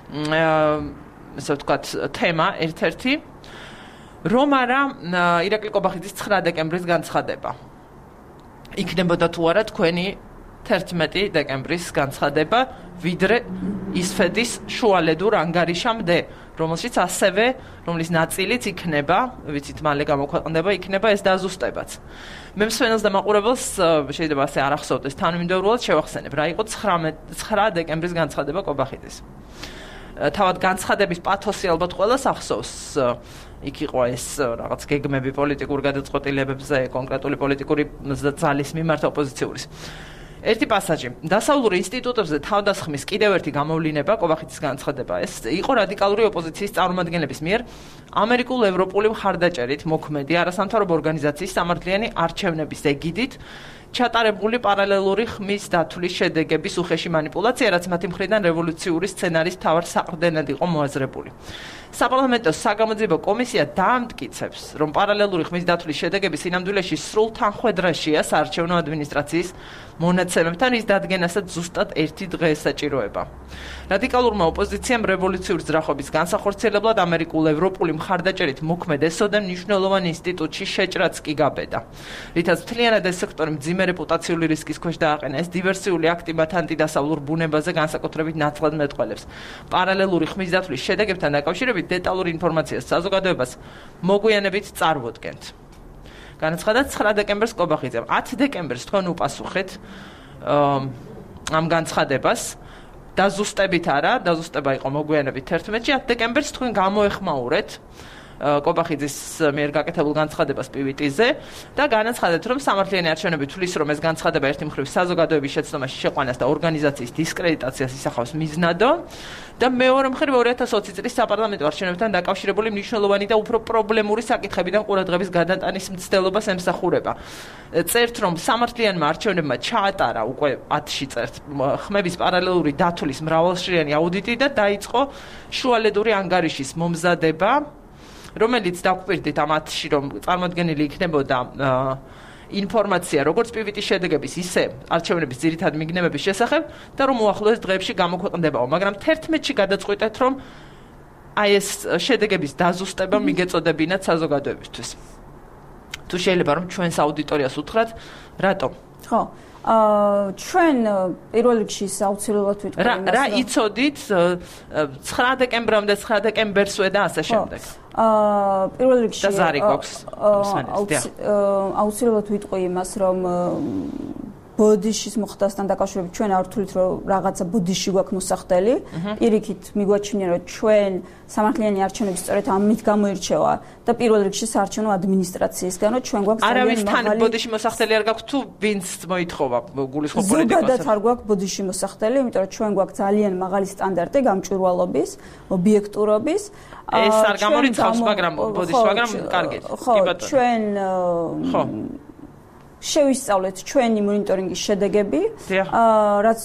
Speaker 1: ესე ვთქვათ, თემა ერთ-ერთი, რომ არა ირაკლი კობახიძის ცხრა დეკემბრის განცხადება. იქნებოდა თუ არა თქვენი თერთმეტი დეკემბრის განცხადება, ვიდრე ისფედის შუალედურ ანგარიშამდე, რომელშიც ასევე, რომლის ნაწილიც იქნება, ვიცით, მალე გამოქვეყნდება, იქნება ეს დაზუსტებაც. მე მსმენელს და მაყურებელს შეიძლება ასე არ ახსოვდეს, თანმიმდევრულად შევახსენებ, რა იყო ცხრა დეკემბრის განცხადება კობახიძის. თავად განცხადების პათოსი ალბათ ყველას ახსოვს. იქ იყო ეს რაღაც გეგმები პოლიტიკურ გადაწყვეტილებებზე, კონკრეტული პოლიტიკური ძალის მიმართ ოპოზიციური. ერთი პასაჟი. დასავლური ინსტიტუტებზე თავდასხმის კიდევ ერთი გამოვლინება კობახიძის განცხადება. ეს იყო რადიკალური ოპოზიციის წარმომადგენლების მიერ ამერიკულ-ევროპული მხარდაჭერით მოქმედი არასამთავრობო ორგანიზაციის სამართლიანი არჩევნების ეგიდით ჩატარებული პარალელური ხმის დათვლის შედეგების უხეში მანიპულაცია, რაც მათი მხრიდან რევოლუციური სცენარის მთავარ საყრდენად იყო მოაზრებული. საპარლამენტო საგამოძიებო კომისია დაამტკიცებს, რომ პარალელური ხმის დათვლის შედეგები სინამდვილეში სრულ თანხვედრაშია საარჩევნო ადმინისტრაციის მონაცემებთან, რის დადგენასაც ზუსტად ერთი დღე ესაჭიროება. რადიკალურმა ოპოზიციამ რევოლუციური ძრახობის განსახორციელებლად ამერიკულ-ევროპული მხარდაჭერით მოქმედ ესოდენ მნიშვნელოვან ინსტიტუტში შეჭრაც კი გაბედა. რითაც მთლიანად ეს სექტორი მძიმე რეპუტაციული რისკის ქვეშ დააყენა, ეს დივერსიული აქტი მათ ანტიდასავლურ ბუნებაზე განსაკუთრებით ნათლად მეტყველებს. პარალელური ხმის დათვლის შედეგებთან დაკავშირებით დეტალური ინფორმაციას საზოგადოებას მოგვიანებით წარვოდგენთ. განაცხადა ცხრა დეკემბერს კობახიძემ. ათი დეკემბერს თქვენ უპასუხეთ ამ განცხადებას. დაზუსტებით არა, დაზუსტება იყო მოგვიანებით თერთმეტში, ათი დეკემბერს თქვენ გამოეხმაურეთ კობახიძის მიერ გაკეთებულ განცხადებას პი ვი ტი-ზე და განაცხადეთ, რომ სამართლიანი არჩევნები თვლის, რომ ეს განცხადება ერთი მხრივ საზოგადოების შეცდომაში შეყვანას და ორგანიზაციის დისკრედიტაციას ისახავს მიზნადო და მეორე მხრივ ორი ათას ოცი წლის საპარლამენტო არჩევნებთან დაკავშირებული მნიშვნელოვანი და უფრო პრობლემური საკითხებიდან ყურადღების გადატანის მცდელობას ემსახურება. წერთ, რომ სამართლიანმა არჩევნებმა ჩაატარა უკვე ათში წერთ ხმების პარალელური დათვლის მრავალშრიანი აუდიტი და დაიწყო შუალედური ანგარიშის მომზადება, რომელიც დაგვპირდით ამ ათში, რომ წარმოდგენილი იქნებოდა ინფორმაცია როგორც პი ვი ტი შედეგების, ისე არჩევნების ძირითადი მიგნებების შესახებ და რომ უახლოეს დღეებში გამოქვეყნდებაო, მაგრამ თერთმეტში გადაწყვიტეთ, რომ აი ეს შედეგების დაზუსტება მიგეწოდებინათ საზოგადოებისთვის. თუ შეიძლება რომ ჩვენს აუდიტორიას უთხრათ, რატომ?
Speaker 2: ხო. აა ჩვენ პირველ რიგში აუცილებლად ვიტყვი
Speaker 1: იმას, რა იცოდით ცხრა დეკემბრამდე, ცხრა დეკემბერსვე და ასე შემდეგ.
Speaker 2: აა პირველ რიგში
Speaker 1: და ზარი გვაქვს
Speaker 2: აუცილებლად ვიტყვი იმას, რომ ბოდიშის მოხდასთან დაკავშირებით ჩვენ არ ვთვლით, რომ რაღაცა ბოდიში გვაქვს მოსახდელი. პირიქით მიგვაჩნია, რომ ჩვენ სამართლიანი არჩევნები სწორედ ამით გამოირჩევა და პირველ რიგში საარჩევნო ადმინისტრაციისგან, რომ ჩვენ გვაქვს ძალიან მაღალი.
Speaker 1: არავის თან ბოდიში მოსახდელი არ გაქვთ თუ ვინც მოითხოვა გულისხმობ პოლიტიკოსებს?
Speaker 2: ზოგადად არ გვაქვს ბოდიში მოსახდელი, იმიტომ რომ ჩვენ გვაქვს ძალიან მაღალი სტანდარტი გამჭვირვალობის, ობიექტურობის.
Speaker 1: ეს არ გამორიცხავს, მაგრამ ბოდიში, მაგრამ კარგით.
Speaker 2: ხო, ჩვენ ხო შევისწავლეთ ჩვენი მონიტორინგის შედეგები, რაც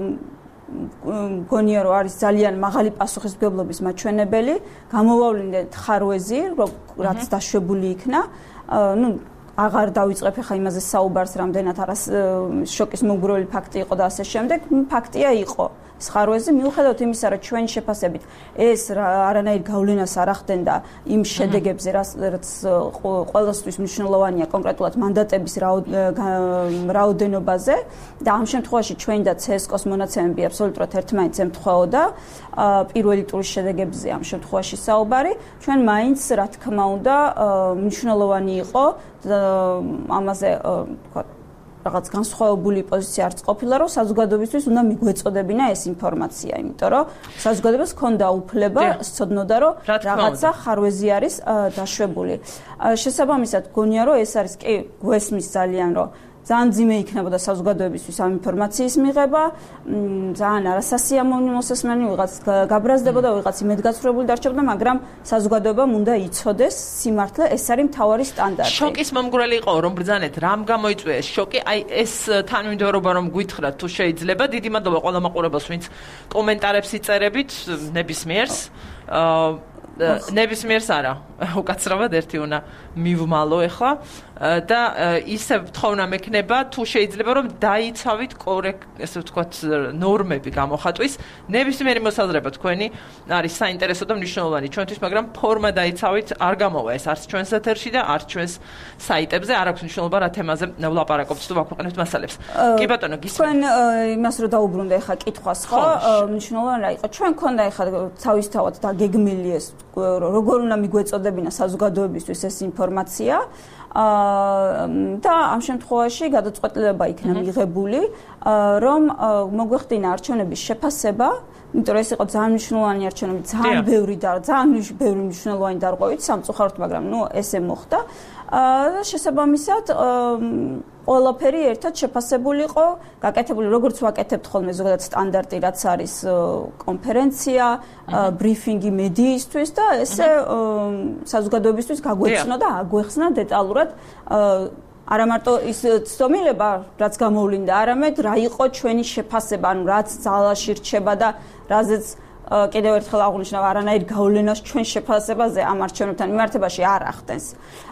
Speaker 2: გონია რომ არის ძალიან მაღალი პასუხისმგებლობის მაჩვენებელი, გამოვავლინეთ ხარვეზი, რაც დაშვებული იქნა, ну აღარ დავიწყებ ახლა იმაზე საუბარს, რამდენად არას შოკის მომგვრეული ფაქტი იყო და ასე შემდეგ, ფაქტია იყო. ხარვეზი მიუხედავად იმისა, რომ ჩვენ შეფასებით ეს არანაირ გავლენას არ ახდენდა იმ შედეგებზე, რაც ყველასთვის მნიშვნელოვანია კონკრეტულად მანდატების რაოდენობაზე და ამ შემთხვევაში ჩვენ და ცესკოს მონაცემები აბსოლუტურად ერთმანეთს ემთხვეოდა პირველი ტურის შედეგებზე ამ შემთხვევაში საუბარი ჩვენ მაინც რა თქმა უნდა მნიშვნელოვანი იყო ამაზე თქვა რაღაც განსხვავებული პოზიცია არც ყოფილა რომ საზოგადოებისთვის უნდა მიგვეწოდებინა ეს ინფორმაცია იმიტომ რომ საზოგადოებას ჰქონდა უფლება სწოდნოდა რომ რაღაცა ხარვეზი არის დაშვებული შესაბამისად გონია რომ ეს არის კი გვესმის ძალიან რომ ძალიან ძიმე იქნებოდა საზოგადოებისთვის ამ ინფორმაციის მიღება ძალიან არასასიამოვნო მოსასმენი ვიღაც გაბრაზდებოდა ვიღაც იმედგაცრუებული დარჩებოდა მაგრამ საზოგადოებამ უნდა იცოდეს სიმართლე ეს არის მთავარი სტანდარტი
Speaker 1: შოკის მომგვრელი იყო რომ ბრძანეთ რამ გამოიწვია ეს შოკი აი ეს თანმიმდევრობა რომ გითხრათ თუ შეიძლება დიდი მადლობა ყველა მაყურებელს ვინც კომენტარებს იწერებით ნებისმიერს ნებისმიერს არა უკაცრავად ერთი უნდა მივმალო ეხლა და ისე თხოვნა მექნება თუ შეიძლება რომ დაიცავით კორექტ ესე ვთქვათ ნორმები გამოხატვის ნებისმიერი მოსაზრება თქვენი არის საინტერესო და მნიშვნელოვანი ჩვენთვის მაგრამ ფორმა დაიცავით არ გამოვა ეს არც ჩვენს ეთერში და არც ჩვენს საიტებზე არ აქვს მნიშვნელობა რა თემაზე ვლაპარაკობთ თუ ვაქვეყნებთ მასალებს კი ბატონო გისმენთ
Speaker 2: თქვენ იმას რომ დაუბრუნდა ეხლა კითხვას ხო მნიშვნელოვანი რა იყო ჩვენ ქონდა ეხლა თავისთავად დაგეგმილი ეს როგორ უნდა მიგვეწოდებინა საზოგადოებისთვის ეს ინფორმაცია და ამ შემთხვევაში გადაწყვეტილება იქნა მიღებული რომ მოგვეხდინა არჩევნების შეფასება იმიტომ რომ ეს იყო ძალიან მნიშვნელოვანი არჩევნები ძალიან ბევრი და ძალიან ბევრი მნიშვნელოვანი დარღვევით სამწუხაროდ მაგრამ ნუ ესე მოხდა და შესაბამისად ყველაფერი ერთად შეფასებული იყო, გაკეთებული როგორც ვაკეთებთ ხოლმე ზოგადად სტანდარტი, რაც არის კონფერენცია, ბრიფინგი მედიისთვის და ესე საზოგადოებისთვის გაგვეცნო და აგვეხსნა დეტალურად არა მარტო ის ცდომილება, რაც გამოვლინდა, არამედ რა იყო ჩვენი შეფასება, ანუ რაც ძალაში რჩება და რაზეც კიდევ ერთხელ აღვნიშნავ არანაირ გავლენას ჩვენ შეფასებაზე ამ არჩევნებთან მიმართებაში არ ახდენს.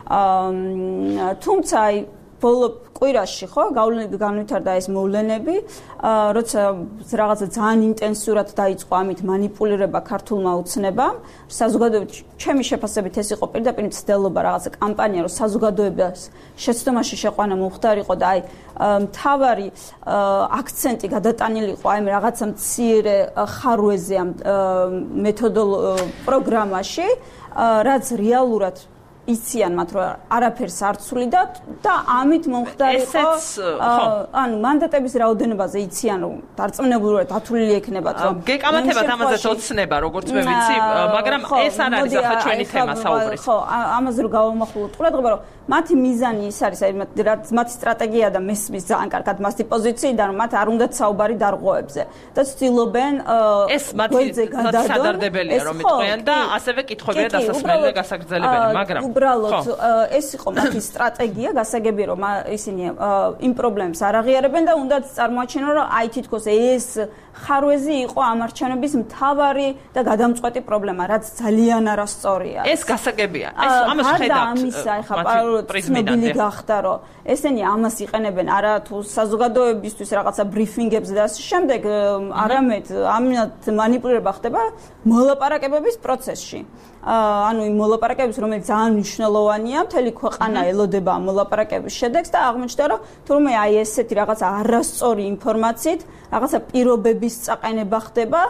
Speaker 2: თუმცა აი ბოლო კვირაში ხო განვითარდა ეს მოვლენები, როცა რაღაცა ძალიან ინტენსიურად დაიწყო ამით манипуლირება ქართულმა ოცნებამ, საზოგადოებით ჩემი შეფასებით ეს იყო პირდაპირ მცდელობა რაღაცა კამპანია, რომ საზოგადოებას შეცდომაში შეყვანა მომხდარიყო და აი მთავარი აქცენტი გადატანილიყო აი რაღაცა მცირე ხარვეზე ამ მეთოდოლ პროგრამაში, რაც რეალურად იციან მათ რომ არაფერს არ ცვლიდა და ამით მომხდარიყო ანუ მანდატების რაოდენობაზე იციან რომ დარწმუნებულად დათვლილი ექნებათ რომ
Speaker 1: გეკამათებათ ამაზე ოცნება როგორც მე ვიცი მაგრამ ეს არ არის ახლა ჩვენი თემა საუბრის
Speaker 2: ხო ამაზე რომ გავამახვილოთ ყურადღება რომ მათი მიზანი ის არის აი მათი სტრატეგია და მესმის ძალიან კარგად მასი პოზიციიდან რომ მათ არ უნდათ საუბარი დარღვევებზე და ცდილობენ
Speaker 1: ეს მათი სადარდებელია რომ იტყვიან და ასევე კითხვებია დასასმელი და გასაგრძელებელი მაგრამ
Speaker 2: უბრალოდ ეს იყო მათი სტრატეგია გასაგები რომ ისინი იმ პრობლემებს არ აღიარებენ და უნდათ წარმოაჩინონ რომ აი თითქოს ეს ხარვეზი იყო ამ არჩევნების მთავარი და გადამწყვეტი პრობლემა რაც ძალიან არასწორია
Speaker 1: ეს გასაგებია ეს ამას ხედავთ
Speaker 2: ამისა ეხა პრეზიდენტი გახდა რომ ესენი ამას იყენებენ არა თუ საზოგადოებისთვის რაღაცა ბრიფინგებზე და ასე შემდეგ არამედ ამით манипуლირება ხდება მოლაპარაკებების პროცესში ანუ იმ მოლაპარაკებებს რომელიც ძალიან მნიშვნელოვანია მთელი ქვეყანა ელოდება ამ მოლაპარაკების შედეგს და აღმოჩნდა რომ თურმე აი ესეთი რაღაცა არასწორი ინფორმაციით რაღაცა პირობების წაყენება ხდება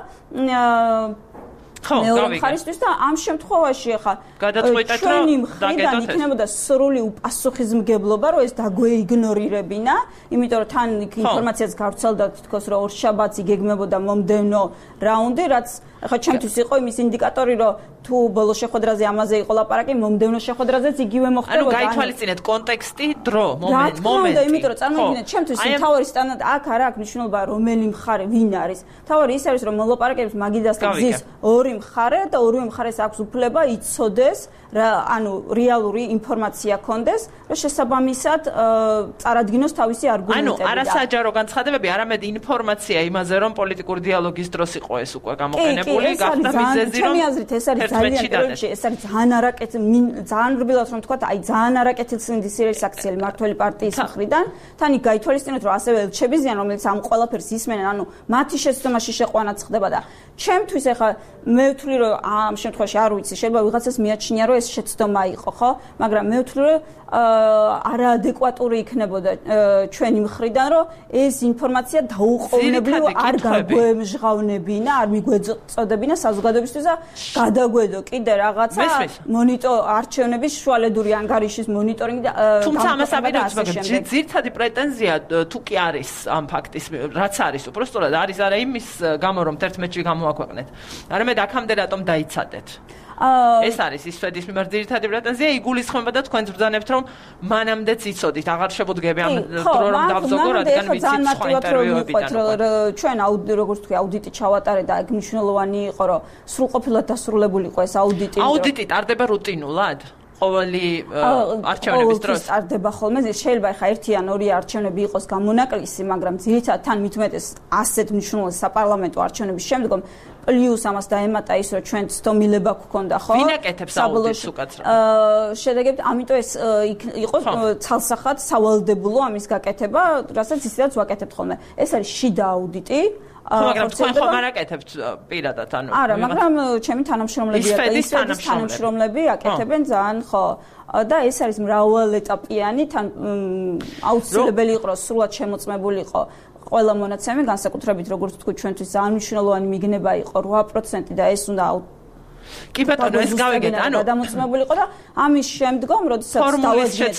Speaker 2: მეორე მხარისთვის და ამ შემთხვევაში ახლა
Speaker 1: გადაწყვეტეთ რომ
Speaker 2: დაგედოთ იქნებოდა სრული უპასუხისმგებლობა რომ ეს დაგვეიგნორირებინა იმიტომ რომ თან ინფორმაციაც გავრცელდა თითქოს რომ ორშაბათს იგეგმებოდა მომდევნო რაუნდი რაც ახლა ჩემთვის იყო იმის ინდიკატორი რომ თუ ბოლო შეხვედრაზე ამაზე იყო ლაპარაკი მომდევნო შეხვედრაზეც იგივე მოხდებოდა
Speaker 1: ანუ გაითვალისწინეთ კონტექსტი დრო მომენტი მომენტი
Speaker 2: იმიტომ რომ წარმოგიდგენთ ჩემთვის მთავარი სტანდარტი აქ არ აქვს მნიშვნელობა რომელი მხარე ვინ არის მთავარი ის არის რომ მოლაპარაკების მაგიდას და გზის ორი მხარე და ორივე მხარეს აქვს უფლება იცოდეს რა ანუ რეალური ინფორმაცია კონდეს რომ შესაბამისად წარადგინოს თავისი არგუმენტები
Speaker 1: ანუ არასაჯარო განცხადებები არამედ ინფორმაცია იმაზე რომ პოლიტიკური დიალოგის დროს იყო ეს უკვე გამოყენებული გახდა მიზეზი რომ
Speaker 2: ჩემი აზრით ეს არის
Speaker 1: თერთმეტში დადეთ.
Speaker 2: ეს არის ძალიან არაკეთილ ძალიან რბილად რომ თქვა, აი ძალიან არაკეთილ სინდისიერის აქციელი მმართველი პარტიის მხრიდან, თან იქ გაითვალისწინეთ, რომ ასევე ელჩებიზიან, რომელიც ამ ყველაფერს ისმენენ, ანუ მათი შეცდომაში შეყვანაც ხდება და ჩემთვის ახლა მე ვთვლი რომ ამ შემთხვევაში არ ვიცი, შეიძლება ვიღაცას მიაჩნია რომ ეს შეცდომა იყო, ხო? მაგრამ მე ვთვლი რომ არაადეკვატური იქნებოდა ჩვენი მხრიდან, რომ ეს ინფორმაცია დაუყოვნებლივ არ გაგვემჟღავნებინა, არ მიგვეწოდებინა საზოგადოებისთვის და გადაგვედო კიდე რაღაცა მონიტორ არჩევნების შუალედური ანგარიშის მონიტორინგი და
Speaker 1: თუმცა ამას აბირებს, მაგრამ ძირითადი პრეტენზია თუ კი არის ამ ფაქტის, რაც არის, უბრალოდ არის არა იმის გამო რომ თერთმეტში გამოაქვეყნეთ. არამედ აქამდე რატომ დაიცადეთ? ეს არის ის შედის მიმართ ძირითადი პრეტენზია, იგულისხმება და თქვენ ბრძანებთ რომ მანამდეც იცოდით, აღარ შეგუდგები ამ დრო რომ დავზოგო, რადგან ვიცით სხვა ინტერვიუებიდან.
Speaker 2: ჩვენ აუდიტი როგორც თქვი, აუდიტი ჩავატარე და ეგ მნიშვნელოვანი იყო, რომ სრულყოფილად დასრულებული იყო ეს აუდიტი.
Speaker 1: აუდიტი ტარდება რუტინულად? ყოველი არჩევნების დროს
Speaker 2: ტარდება ხოლმე, შეიძლება ხა ერთი ან ორი არჩევნები იყოს გამონაკლისი, მაგრამ ძირითადად თან მithumetes ასეთ მნიშვნელოვან საპარლამენტო არჩევნების შემდგომ პლუს ამას დაემატა ის, რომ ჩვენ ცდომილება გქონდა, ხო?
Speaker 1: ვინ აკეთებს აუდიტს უკაცრავ?
Speaker 2: აა შედეგებით, ამიტომ ეს იყო ცალსახად სავალდებულო ამის გაკეთება, რასაც ისედაც ვაკეთებთ ხოლმე. ეს არის შიდა აუდიტი.
Speaker 1: ხო, მაგრამ თქვენ ხომ არ აკეთებთ პირადად, ანუ
Speaker 2: არა, მაგრამ ჩემი თანამშრომლები აკეთებენ, თანამშრომლები აკეთებენ ძალიან, ხო. და ეს არის მრავალეტაპიანი, თან აუცილებელი იყო, სრულად შემოწმებული იყო ყველა მონაცემი, განსაკუთრებით როგორც თქვი, ჩვენთვის ძალიან მნიშვნელოვანი მიგნება იყო რვა პროცენტი და ეს უნდა
Speaker 1: კი ბატონო, ეს გავიგეთ, ანუ
Speaker 2: გადამოწმებული იყო და ამის შემდგომ, როდესაც დავაძინე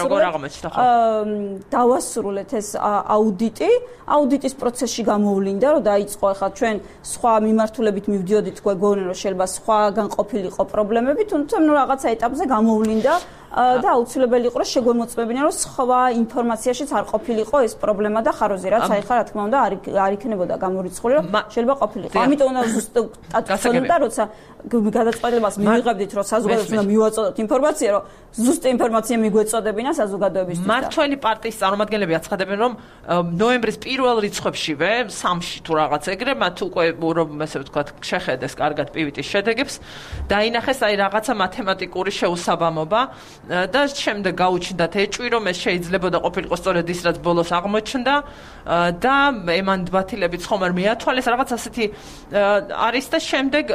Speaker 2: დავასრულეთ ეს აუდიტი, აუდიტის პროცესში გამოვლინდა, რომ დაიწყო ახლა ჩვენ სხვა მიმართულებით მივდიოდით, გვეგონენ რომ შეიძლება სხვაგან ყოფილიყო პრობლემები, თუმცა ნუ რაღაცა ეტაპზე გამოვლინდა და აუცილებელი იყო რომ შეგვემოწმებინა რომ სხვა ინფორმაციაშიც არ ყოფილიყო ეს პრობლემა და ხაროზე რაც აი ხა რა თქმა უნდა არ არ იქნებოდა გამორიცხული რომ შეიძლება ყოფილიყო. ამიტომ უნდა ზუსტად გქონდა როცა გადაწყვეტილებას მივიღებდით რომ საზოგადოებას უნდა მივაწოდოთ ინფორმაცია რომ ზუსტ ინფორმაცია მიგვეწოდებინა საზოგადოებისთვის.
Speaker 1: მმართველი პარტიის წარმომადგენლები აცხადებენ რომ ნოემბრის პირველ რიცხვებშივე სამში თუ რაღაც ეგრე მათ უკვე რომ ესე ვთქვათ შეხედეს კარგად პივიტის შედეგებს დაინახეს აი რაღაცა მათემატიკური შეუსაბამობა და შემდეგ გაუჩნდათ ეჭვი რომ ეს შეიძლება და ყოფილიყო სწორედ ის რაც ბოლოს აღმოჩნდა და ემან ბათილებიც ხომ არ მიათვალეს რაღაც ასეთი არის და შემდეგ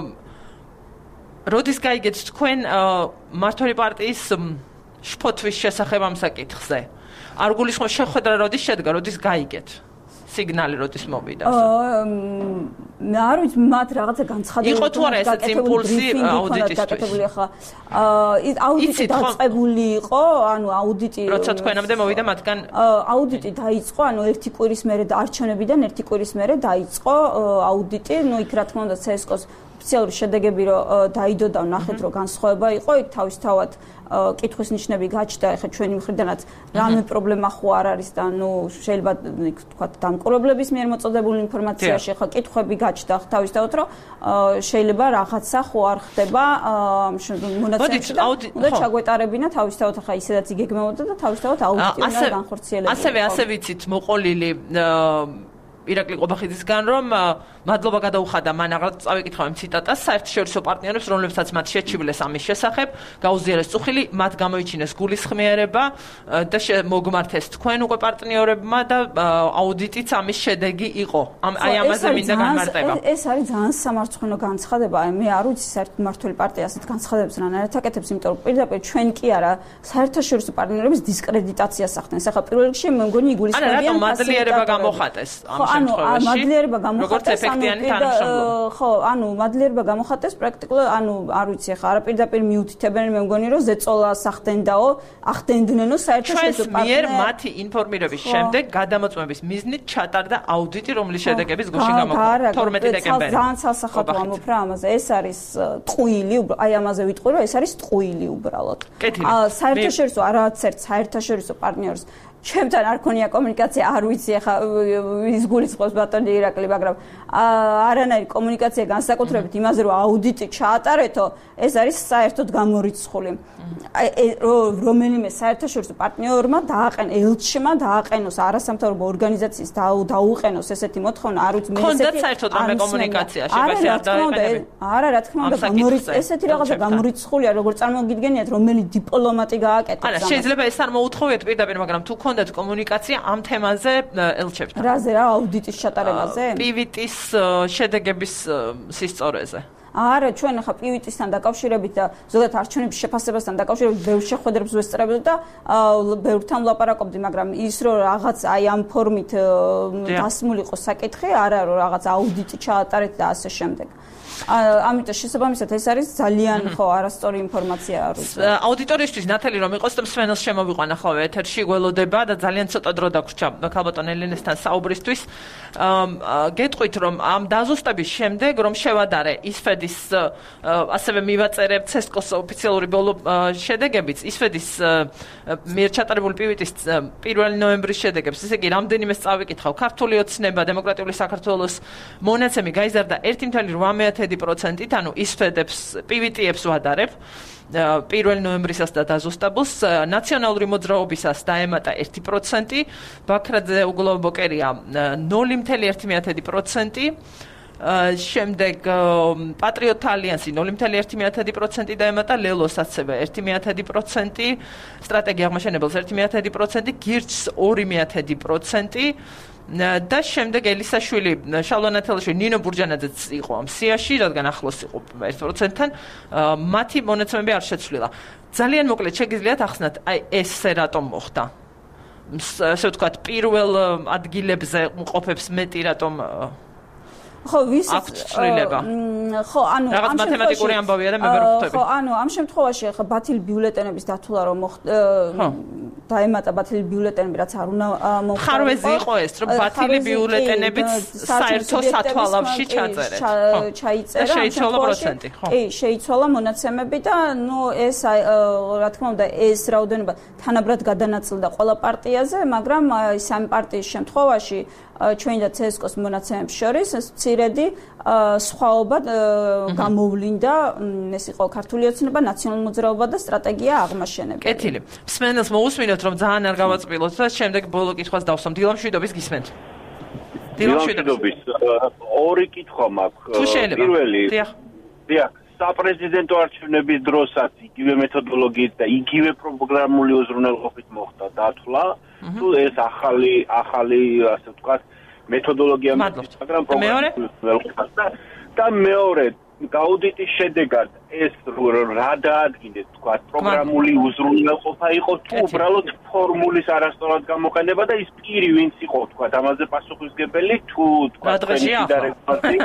Speaker 1: როდის გაიგეთ თქვენ მმართველი პარტიის შფოთვის შესახებ ამ საკითხზე? არ გულისხმობ შეხვედრა როდის შედგა, როდის გაიგეთ? სიგნალი როდის მოვიდა?
Speaker 2: მე არ ვიცი, მათ რაღაცა განცხადებული
Speaker 1: იყო თუ არა ესეც იმპულსი აუდიტისთვის.
Speaker 2: გაკეთებული ახლა აუდიტი დაწყებული იყო, ანუ აუდიტი
Speaker 1: როცა თქვენამდე მოვიდა მათგან
Speaker 2: აუდიტი დაიწყო, ანუ ერთი კვირის მერე და არჩევნებიდან ერთი კვირის მერე დაიწყო აუდიტი, ну იქ რა თქმა უნდა ცესკოს ოფიციალური შედეგები რომ დაიდო და ნახეთ რომ განსხვავება იყო, იქ თავისთავად კითხვის ნიშნები გაჩნდა, ეხლა ჩვენი მხრიდანაც რამე პრობლემა ხო არ არის და ნუ შეიძლება თქვა დამკვირვებლების მიერ მოწოდებული ინფორმაციაში ახლა კითხვები გაჩნდა თავისთავად რომ შეიძლება რაღაცა ხო არ ხდება მონაცემებში და უნდა ჩაგვეტარებინა თავისთავად ახლა ისედაც იგეგმებოდა და თავისთავად აუდიტი უნდა განხორციელებინა.
Speaker 1: ასევე ასე ვიცით მოყოლილი ირაკლი ყობახიძისგან რომ მადლობა გადაუხადა მან აღარ წავიკითხავ იმ ციტატას საერთაშორისო პარტნიორებს რომლებსაც მათ შეჩივლეს ამის შესახებ გაუზიარეს წუხილი მათ გამოიჩინეს გულისხმიერება და მოგმართეს თქვენ უკვე პარტნიორებმა და აუდიტიც ამის შედეგი იყო აი ამაზე მინდა განმარტება
Speaker 2: ეს არის ძალიან სამარცხვინო განცხადება აი მე არ ვიცი საერთოდ მმართველი პარტია ასეთ განცხადებებს რანაირად აკეთებს იმიტომ რომ პირდაპირ ჩვენ კი არა საერთაშორისო პარტნიორების დისკრედიტაციას ახდენს ახლა პირველ რიგში მე მგონი იგულისხმებიან
Speaker 1: არა რატომ მადლიერება გამოხატეს ამ შემთხვევაში
Speaker 2: მადლიერება გამოხატეს
Speaker 1: ანუ
Speaker 2: ხო, ანუ მადლიერება გამოხატეს პრაქტიკულად, ანუ არ ვიცი ახლა არაპირდაპირ მიუთითებენ მე მგონი რომ ზეწოლას ახდენდაო, ახდენდნენო საერთაშორისო
Speaker 1: პარტნიორ მათი ინფორმირების შემდეგ გადამოწმების მიზნით ჩატარდა აუდიტი, რომლის შედეგების გუშინ გამოქვეყნდა თორმეტი დეკემბერი.
Speaker 2: ძალიან სასახათო ამოფ რა ამაზე, ეს არის ტყუილი, აი ამაზე ვიტყვი რომ ეს არის ტყუილი უბრალოდ. საერთაშორისო არააცერთ საერთაშორისო პარტნიორს ჩემთან არ ქონია კომუნიკაცია, არ ვიცი ახლა ის გულისხმობს ბატონი ირაკლი, მაგრამ არანაირი კომუნიკაცია განსაკუთრებით იმაზე, რომ აუდიტი ჩაატარეთო, ეს არის საერთოდ გამორიცხული. რომელიმე საერთაშორისო პარტნიორმა დააყენოს, ელჩმა დააყენოს არასამთავრობო ორგანიზაციის დაუყენოს ესეთი მოთხოვნა, არ ვიცი მე ესეთი.
Speaker 1: კონდათ საერთოდ რამე კომუნიკაცია, შეგვეცი არ დააყენები.
Speaker 2: არა, რა თქმა უნდა, გამორიცხული ესეთი რაღაცა გამორიცხულია, როგორ წარმოგიდგენიათ, რომელი დიპლომატი გააკეთებს.
Speaker 1: არა, შეიძლება ეს არ მოუთხოვიათ პირდაპირ, მაგრამ თუ კონდათ კომუნიკაცია ამ თემაზე ელჩებთან.
Speaker 2: რაზე რა, აუდიტის ჩატარებაზე?
Speaker 1: პივიტის შედეგების სისწორეზე.
Speaker 2: არა, ჩვენ ახლა პივიტისთან დაკავშირებით და ზოგადად არჩევნების შეფასებასთან დაკავშირებით ბევრ შეხვედრებს ვესწრებდით და ბევრთან ვლაპარაკობდი, მაგრამ ის რომ რაღაც აი ამ ფორმით დასმულიყო საკითხი, არა რომ რაღაც აუდიტი ჩაატარეთ და ასე შემდეგ. ამიტომ შესაბამისად ეს არის ძალიან ხო არასწორი ინფორმაცია არის.
Speaker 1: აუდიტორისთვის ნათელი რომ იყოს და მსმენელს შემოვიყვანა ხოლმე ეთერში გველოდება და ძალიან ცოტა დრო დაგვრჩა ქალბატონ ელენესთან საუბრისთვის. გეტყვით რომ ამ დაზუსტების შემდეგ რომ შევადარე ისფედის ასევე მივაწერებ ცესკოს ოფიციალური ბოლო შედეგებიც ისფედის მიერ ჩატარებული პივიტის პირველი ნოემბრის შედეგებს, ესე იგი რამდენიმე წავიკითხავ. ქართული ოცნება დემოკრატიული საქართველოს მონაცემი გაიზარდა ერთი წუთი რვამეტი პროცენტით, ანუ ისფედებს პივიტიებს ვადარებ. პირველი ნოემბრისას და დაზუსტებულს ნაციონალური მოძრაობისას დაემატა ერთი პროცენტი, ბაქრაძე უგლობოკერია ნული წუთი ერთი პროცენტი, შემდეგ პატრიოტთა ალიანსი ნული წუთი ერთი პროცენტი დაემატა, ლელოს ასევე ერთი პროცენტი, სტრატეგია აღმაშენებელს ერთი პროცენტი, გირჩს ორი პროცენტი. და შემდეგ ელისაშვილი, შალვანათელაშვილი, ნინო ბურჯანაძეც იყო ამ სიაში, რადგან ახლოს იყო ერთ პროცენტთან, მათი მონაცემები არ შეცვლილა. ძალიან მოკლედ შეგიძლიათ ახსნათ, აი ესე რატომ მოხდა? ასე ვთქვათ, პირველ ადგილებზე მყოფებს მეტი რატომ
Speaker 2: ხო, ვის
Speaker 1: აქვს ცვლილება?
Speaker 2: ხო, ანუ
Speaker 1: რაღაც მათემატიკური ამბავია და მე ვერ ვხვდები.
Speaker 2: ხო, ანუ ამ შემთხვევაში ახლა ბათილი ბიულეტენების დათვლა რომ დაემატა ბათილი ბიულეტენები, რაც არ უნდა მომხდარიყო.
Speaker 1: ხარვეზი იყო ეს, რომ ბათილი ბიულეტენებიც საერთო სათვალავში ჩაწერეთ.
Speaker 2: ჩაიწერა.
Speaker 1: შეიცვალა პროცენტი, ხო.
Speaker 2: კი, შეიცვალა მონაცემები და ნუ ეს რა თქმა უნდა, ეს რაოდენობა თანაბრად გადანაწილდა ყველა პარტიაზე, მაგრამ სამი პარტიის შემთხვევაში ჩვენი და ცესკოს მონაცემებს შორის ეს მცირედი სხვაობა გამოვლინდა, ეს იყო ქართული ოცნება, ნაციონალური მოძრაობა და სტრატეგია აღმაშენებელი.
Speaker 1: კეთილი. მსმენელს მოусმინოთ, რომ ძალიან არ გავაწყვილოთ და შემდეგ ბოლო კითხვას დავსვამ. დილამშვიდობის გისმენთ.
Speaker 3: დილამშვიდობის ორი კითხვა მაქვს. პირველი. დიახ. დიახ. საპრეზიდენტო არჩევნების დროსაც იგივე მეთოდოლოგიით და იგივე პროგრამული უზრუნველყოფით მოხდა დათვლა. თუ ეს ახალი ახალი ასე ვთქვათ მეთოდოლოგია მაგრამ პროგრამული და მეორე აუდიტის შედეგად ეს რა დაადგინეს ვთქვათ პროგრამული უზრუნველყოფა იყო თუ უბრალოდ ფორმულის არასწორად გამოყენება და ის პირი ვინც იყო ვთქვათ ამაზე პასუხისმგებელი თუ ვთქვათ პრეზიდენტი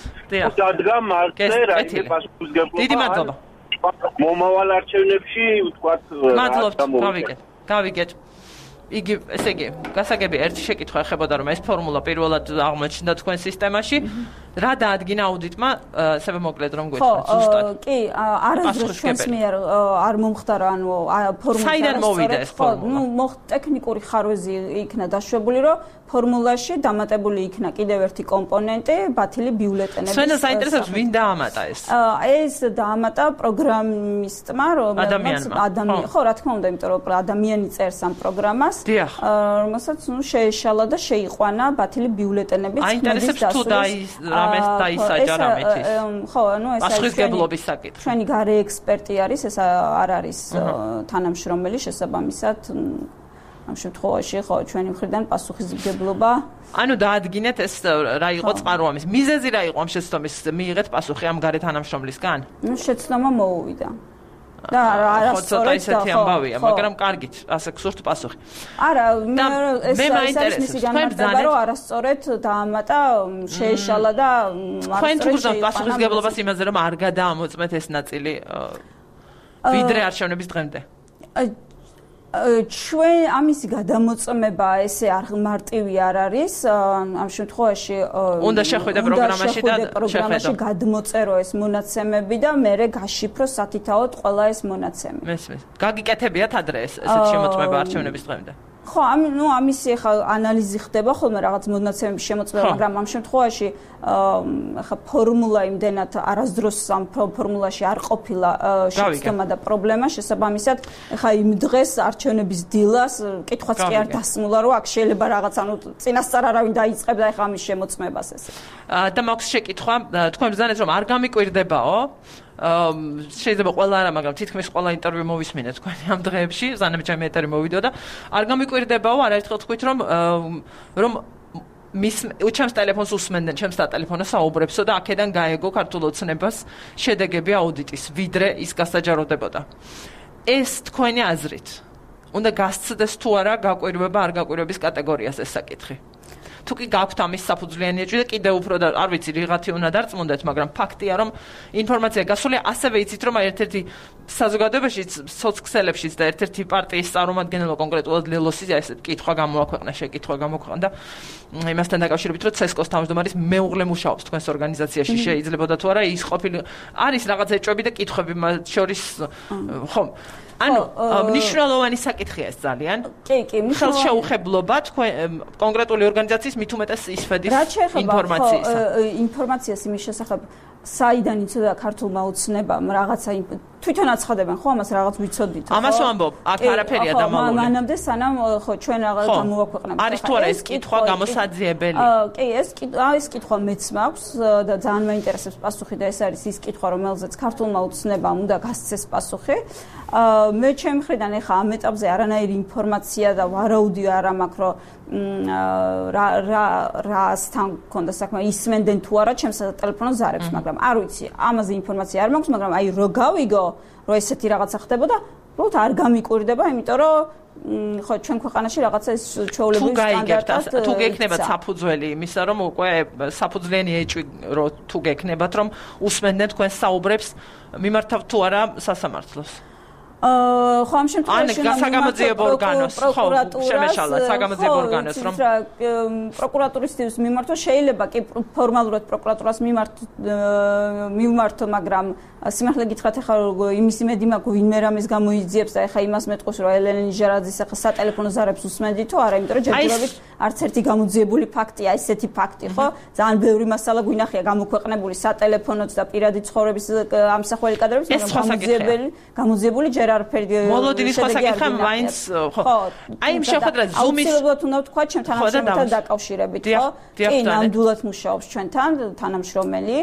Speaker 3: დადგა მარცხე რაიმე პასუხისმგებლობა
Speaker 1: დიდი მადლობა
Speaker 3: მომავალ არჩევნებში ვთქვათ
Speaker 1: მადლობთ გავიგეთ გავიგეთ იგი ესე იგი გასაგები ერთი შეკითხვა ეხებოდა რომ ეს ფორმულა პირველად აღმოჩნდა თქვენ სისტემაში რა დაადგინა აუდიტმა ასევე მოკლედ რომ გვეთქვათ ზუსტად
Speaker 2: ხო კი არასდროს ჩვენს მიერ არ მომხდარა ანუ ფორმულა
Speaker 1: საიდან მოვიდა ეს ფორმულა
Speaker 2: ნუ ტექნიკური ხარვეზი იქნა დაშვებული რომ ფორმულაში დამატებული იქნა კიდევ ერთი კომპონენტი ბათილი ბიულეტენების
Speaker 1: ჩვენს საინტერესებს ვინ დაამატა ეს
Speaker 2: ეს დაამატა პროგრამისტმა რომელიც ადამიანი ხო რა თქმა უნდა იმიტომ რომ ადამიანი წერს ამ პროგრამას რომელსაც ნუ შეეშალა და შეიყვანა ბათილი ბიულეტენების
Speaker 1: აინტერესებს თუ რამეს დაისაჯა რამეთის
Speaker 2: ხო ანუ ეს
Speaker 1: პასუხისმგებლობის საკითხი
Speaker 2: ჩვენი გარე ექსპერტი არის ეს არ არის თანამშრომელი შესაბამისად ამ შემთხვევაში ხო ჩვენი მხრიდან პასუხისმგებლობა
Speaker 1: ანუ დაადგინეთ ეს რა იყო წყარო ამის მიზეზი რა იყო ამ შეცდომის მიიღეთ პასუხი ამ გარე თანამშრომლისგან
Speaker 2: ნუ შეცდომა მოუვიდა და
Speaker 1: არასწორად ესეთი ამბავია მაგრამ კარგით ასე გსურთ პასუხი
Speaker 2: არა ეს არის მისი განმარტება რომ არასწორად დაამატა შეეშალა და
Speaker 1: თქვენ თუ გზავთ პასუხისმგებლობას იმაზე რომ არ გადაამოწმეთ ეს ნაწილი ვიდრე არჩევნების დღემდე
Speaker 2: ჩვენ ამისი გადამოწმება ესე არ მარტივი არ არის ამ შემთხვევაში
Speaker 1: უნდა შეხვედრა პროგრამაში და
Speaker 2: პროგრამაში გადმოწერო ეს მონაცემები და მერე გაშიფრო სათითაოდ ყველა ეს მონაცემები
Speaker 1: მესმის გაგიკეთებიათ ადრე ეს ესეთ შემოწმება არჩევნების დღემდე
Speaker 2: ხო, ამ ნუ ამისი ხა ანალიზი ხდება ხოლმე რაღაც მონაცემების შემოწმება, მაგრამ ამ შემთხვევაში ხა ფორმულა იმდენად არასდროს ამ ფორმულაში არ ყოფილა შეცდომა და პრობლემა, შესაბამისად, ხა იმ დღეს არჩევნების დილას კითხვაც კი არ დასმულა, რომ აქ შეიძლება რაღაც ანუ წინასწარ არავინ დაიწყებდა ხა ამის შემოწმებას ესე.
Speaker 1: და მაქვს შეკითხვა, თქვენ ბრძანეთ რომ არ გამიკვირდებაო? შეიძლება ყველა არა, მაგრამ თითქმის ყველა ინტერვიუ მოვისმინეთ თქვენი ამ დღეებში, ზანები ჩემი ეტერი მოვიდო და არ გამიკვირდებაო, არაერთხელ თქვით რომ რომ მის ჩემს ტელეფონს უსმენდნენ, ჩემს ტელეფონს საუბრებსო და აქედან გაეგო ქართულ ოცნებას შედეგები აუდიტის, ვიდრე ის გასაჯაროდებოდა. ეს თქვენი აზრით უნდა გასცდეს თუ არა გაკვირვება არ გაკვირვების კატეგორიას ეს საკითხი. თუ კი გაქვთ ამის საფუძვლიანი ეჭვი და კიდევ უფრო და არ ვიცი რიღათი უნდა დარწმუნდეთ, მაგრამ ფაქტია რომ ინფორმაცია გასულია, ასევე იცით რომ ერთ-ერთი საზოგადოებაში სოციქსელებშიც და ერთ-ერთი პარტიის წარმომადგენელმა კონკრეტულად ლელოსი ესეთ კითხვა გამოაქვეყნა, შეკითხვა გამოქვეყნა იმასთან დაკავშირებით, რომ ცესკოს თავმჯდომარის მეუღლე მუშაობს თქვენს ორგანიზაციაში, შეიძლებოდა თუ არა ის ყოფილი არის რაღაც ეჭვები და კითხვები მათ შორის ხომ ანუ მნიშვნელოვანი საკითხია ეს ძალიან.
Speaker 2: კი, კი,
Speaker 1: ხელშეუხებლობა თქვენ კონკრეტული ორგანიზაციის მით უმეტეს ისფედის ინფორმაციისა.
Speaker 2: ინფორმაციას იმის შესახებ საიდან იცოდა ქართულმა ოცნებამ რაღაცა თვითონ აცხადებენ ხო ამას რაღაც ვიცოდით ხო?
Speaker 1: ამას ვამბობ, აქ არაფერია დამალული.
Speaker 2: მანამდე სანამ ხო ჩვენ რაღაც გამოვაქვეყნებთ.
Speaker 1: არის თუ არა ეს კითხვა გამოსაძიებელი?
Speaker 2: კი, ეს ეს კითხვა მეც მაქვს და ძალიან მაინტერესებს პასუხი და ეს არის ის კითხვა, რომელზეც ქართულმა ოცნებამ უნდა გასცეს პასუხი. მე ჩემი მხრიდან ეხა ამ ეტაპზე არანაირი ინფორმაცია და ვარაუდია არ მაქვს რომ რა რა რასთან ქონდა საქმე ისმენდნენ თუ არა ჩემს ტელეფონს ზარებს, მაგრამ არ ვიცი, ამაზე ინფორმაცია არ მაქვს, მაგრამ აი რო გავიგო, რომ ესეთი რაღაცა ხდებოდა, უბრალოდ არ გამიკვირდება, იმიტომ რომ ხო ჩვენ ქვეყანაში რაღაცა ეს ჩვეულებრივი სტანდარტად
Speaker 1: თუ გექნებათ საფუძველი იმისა, რომ უკვე საფუძვლიანი ეჭვი რო თუ გექნებათ, რომ usmendet თქვენ საუბრებს მიმართავთ თუ არა სასამართლოს.
Speaker 2: ხო ამ შემთხვევაში
Speaker 1: საგამოძიებო ორგანოს ხო შემეშალა საგამოძიებო ორგანოს რომ
Speaker 2: პროკურატურისთვის მიმართო შეიძლება კი ფორმალურად პროკურატურას მიმართ მიმართო მაგრამ სიმართლე გითხრათ ახლა იმის იმედი მაქვს ვინმე რამის გამოიძიებს და ახლა იმას მეტყვის რომ ელენე ნიჟარაძის ახლა სატელეფონო ზარებს უსმენდი თუ არა იმიტომ რომ ჯერჯერობით არც ერთი გამოძიებული ფაქტია ესეთი ფაქტი ხო ძალიან ბევრი მასალა გვინახია გამოქვეყნებული სატელეფონოც და პირადი ცხოვრების ამსახველი კადრების გამოძიებული გამოძიებული ჯერ არაფერი
Speaker 1: მოლოდინის სხვა საკითხი მაინც ხო აი იმ შეხვედრაზე ზუმის
Speaker 2: აუცილებლად უნდა ვთქვა ჩვენ თანამშრომელთან დაკავშირებით ხო კი ნამდვილად მუშაობს ჩვენთან თანამშრომელი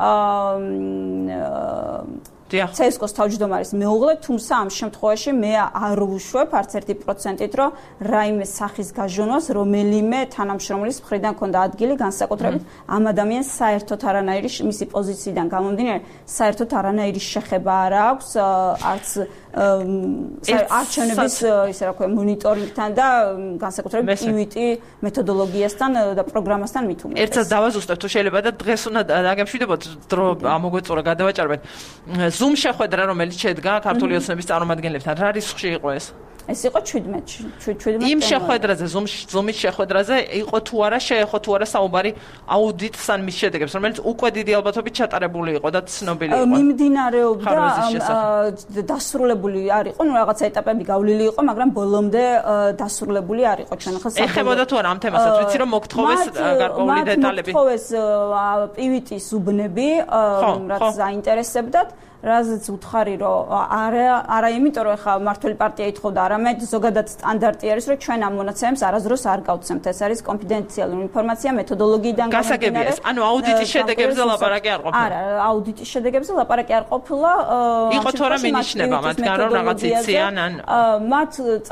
Speaker 2: აა ცესკოს თავმჯდომარის მეუღლე, თუმცა ამ შემთხვევაში მე არ ვუშვებ არც ერთი პროცენტით, რომ რაიმე სახის გაჟონვას რომელიმე თანამშრომლის მხრიდან ქონდა ადგილი განსაკუთრებით ამ ადამიანს საერთოდ არანაირი მისი პოზიციიდან გამომდინარე, საერთოდ არანაირი შეხება არ აქვს არც არჩევნების ისე რა ქვია მონიტორინგთან და განსაკუთრებით პივიტი მეთოდოლოგიასთან და პროგრამასთან მით უმეტეს.
Speaker 1: ერთსაც დავაზუსტებ თუ შეიძლება და დღეს უნდა დაგემშვიდობოთ დრო ამოგვეწურა გადავაჭარბეთ. Zoom შეხვედრა რომელიც შედგა ქართული ოცნების წარმომადგენლებთან რა რისხში იყო ეს?
Speaker 2: ეს იყო ჩვიდმეტში, ჩვიდმეტში.
Speaker 1: იმ შეხვედრაზე, Zoom Zoom-ის შეხვედრაზე იყო თუ არა შეეხო თუ არა საუბარი აუდიტს ან მის შედეგებს, რომელიც უკვე დიდი ალბათობით ჩატარებული იყო და ცნობილი იყო.
Speaker 2: მიმდინარეობდა დასრულებული არ იყო, ნუ რაღაცა ეტაპები გავლილი იყო, მაგრამ ბოლომდე დასრულებული არ იყო ჩვენ ხა
Speaker 1: საბოლოო. ეხებოდა თუ არა ამ თემასაც, ვიცი რომ მოგთხოვეს გარკვეული დეტალები.
Speaker 2: მოგთხოვეს პივიტის უბნები, რაც заინტერესებდათ. რაზეც უთხარი რომ არა არა იმიტომ რომ ხა მართველი პარტია ითხოვდა არამედ ზოგადად სტანდარტი არის რომ ჩვენ ამ მონაცემებს არასდროს არ გავცემთ ეს არის კონფიდენციალური ინფორმაცია მეთოდოლოგიიდან
Speaker 1: გამომდინარე ანუ აუდიტის შედეგებზე ლაპარაკი არ ყოფილა
Speaker 2: არა აუდიტის შედეგებზე ლაპარაკი არ ყოფილა
Speaker 1: იყო თუ არა მინიშნება მათგან რომ რაღაც იციან ან
Speaker 2: მათ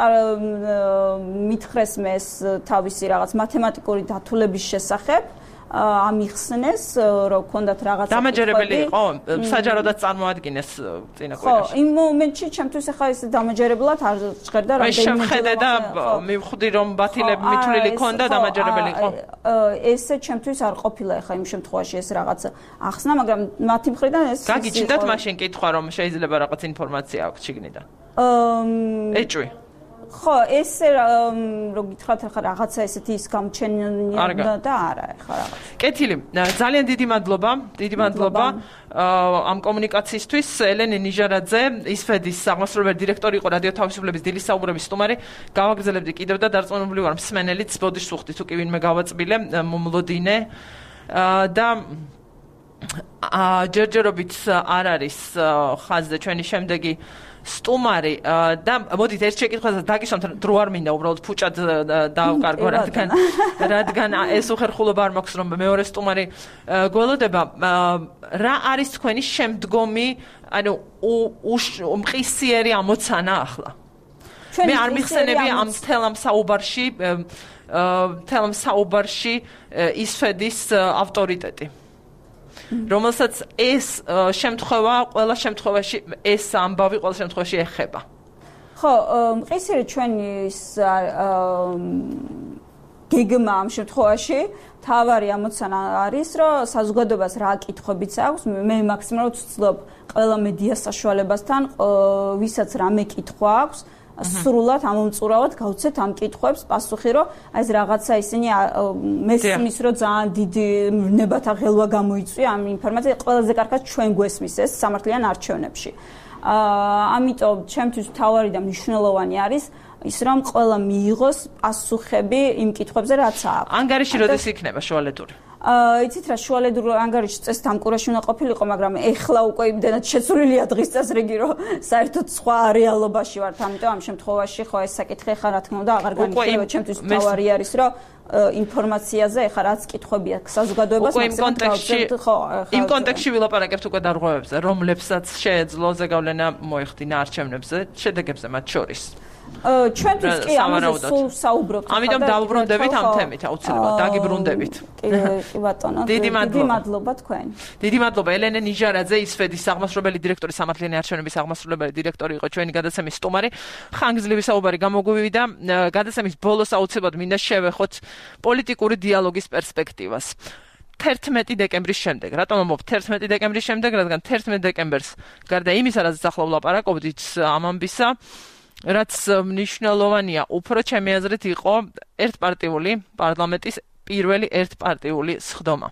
Speaker 2: მითხრეს მე თავისი რაღაც მათემატიკური დათულების შესახებ ამიხსნეს რომ ქონდათ რაღაც
Speaker 1: დამაჯერებელი იყო საჯაროდაც წარმოადგინეს წინა კვირაში
Speaker 2: ხო იმ მომენტში ჩემთვის ახლა ეს დამაჯერებლად არ ჟღერდა
Speaker 1: რამდენი შეხედე და მივხვდი რომ ბათილები მithulili ქონდა დამაჯერებელი იყო
Speaker 2: ესე ჩემთვის არ ყოფილა ახლა იმ შემთხვევაში ეს რაღაც ახსნა მაგრამ მათი მხრიდან ეს
Speaker 1: გაგიჩნდათ მაშინ კითხვა რომ შეიძლება რაღაც ინფორმაცია აქვს შიგნიდან ეჭვი
Speaker 2: ხო, ესე რო გითხრათ ახლა რაღაცა ესეთი ის გამჩენია და არა, ახლა რაღაც.
Speaker 1: კეთილი, ძალიან დიდი მადლობა, დიდი მადლობა ამ კომუნიკაციისთვის. ელენე ნიჟარაძე, ისფედის აღმასრულებელი დირექტორი იყო რადიო თავისუფლების დილის საუბრების სტუმარი. გავაგრძელებდი კიდევ და დარწმუნებული ვარ მსმენელიც, ბოდიშ სუხტით თუ კი ვინმე გავაწბილე, მომლოდინე და ჯერჯერობით არ არის ხაზზე ჩვენი შემდეგი სტუმარი და მოდით ერთ შეკითხვასაც დაგისვამთ, დრო არ მინდა უბრალოდ ფუჭად დავკარგო, რადგან რადგან ეს უხერხულობა არ მაქვს რომ მეორე სტუმარი გველოდება. რა არის თქვენი შემდგომი, ანუ უმყისიერი ამოცანა ახლა? მე არ მიხსენები ამ მთელ ამ საუბარში მთელ ამ საუბარში ისფედის ავტორიტეტი, რომელსაც ეს შემთხვევა ყველა შემთხვევაში ეს ამბავი ყველა შემთხვევაში ეხება.
Speaker 2: ხო, მყისიერი ჩვენი გეგმა ამ შემთხვევაში თავარი ამოცანა არის, რომ საზოგადოებას რა კითხვებიც აქვს, მე მაქსიმალურად ვცდილობ ყველა მედია საშუალებასთან, ვისაც რამე კითხვა აქვს, სრულად ამომწურავად გავცეთ ამ კითხვებს პასუხი, რომ აი ეს რაღაცა ისინი მესმის, რომ ძალიან დიდი ნებათა ღელვა გამოიწვია ამ ინფორმაციას, ყველაზე კარგად ჩვენ გვესმის ეს სამართლიან არჩევნებში. ამიტომ ჩემთვის მთავარი და მნიშვნელოვანი არის ის, რომ ყველა მიიღოს პასუხები იმ კითხვებზე, რაც აქვს.
Speaker 1: ანგარიში როდის იქნება შუალედური?
Speaker 2: აა იცით რა, შუალედურ ანგარიში წეს დამკურაში უნდა ყოფილიყო, მაგრამ ეხლა უკვე იმდენად შეცვლილია დღის წესრიგი, რომ საერთოდ სხვა რეალობაში ვართ. ამიტომ ამ შემთხვევაში ხო ეს საკითხი ხა რა თქმა უნდა აღარ განიხილება. ჩემთვის მთავარი არის, რომ ინფორმაციაზე ეხა რაც კითხვები აქვს საზოგადოებას მაქსიმალურად გავცეთ, ხო,
Speaker 1: იმ კონტექსტში ვილაპარაკებთ უკვე დარღვევებზე, რომლებსაც შეეძლო ზეგავლენა მოეხდინა არჩევნებზე, შედეგებზე მათ შორის.
Speaker 2: ჩვენთვის კი ამაზე სულ საუბრობთ.
Speaker 1: ამიტომ დავუბრუნდებით ამ თემით, აუცილებლად დაგიბრუნდებით.
Speaker 2: კი ბატონო, დიდი მადლობა თქვენ.
Speaker 1: დიდი მადლობა. ელენე ნიჟარაძე, ისფედის აღმასრულებელი დირექტორი, სამართლიანი არჩევნების აღმასრულებელი დირექტორი იყო ჩვენი გადაცემის სტუმარი. ხანგრძლივი საუბარი გამოგვივიდა. გადაცემის ბოლოს აუცილებლად მინდა შევეხოთ პოლიტიკური დიალოგის პერსპექტივას. თერთმეტი დეკემბრის შემდეგ. რატომ ამბობ თერთმეტი დეკემბრის შემდეგ? რადგან თერთმეტი დეკემბერს გარდა იმისა, რაც ახლა ვლაპარაკობდით ამ ამბისა, რაც მნიშვნელოვანია, უფრო ჩემი აზრით იყო ერთპარტიული პარლამენტის პირველი ერთპარტიული სხდომა.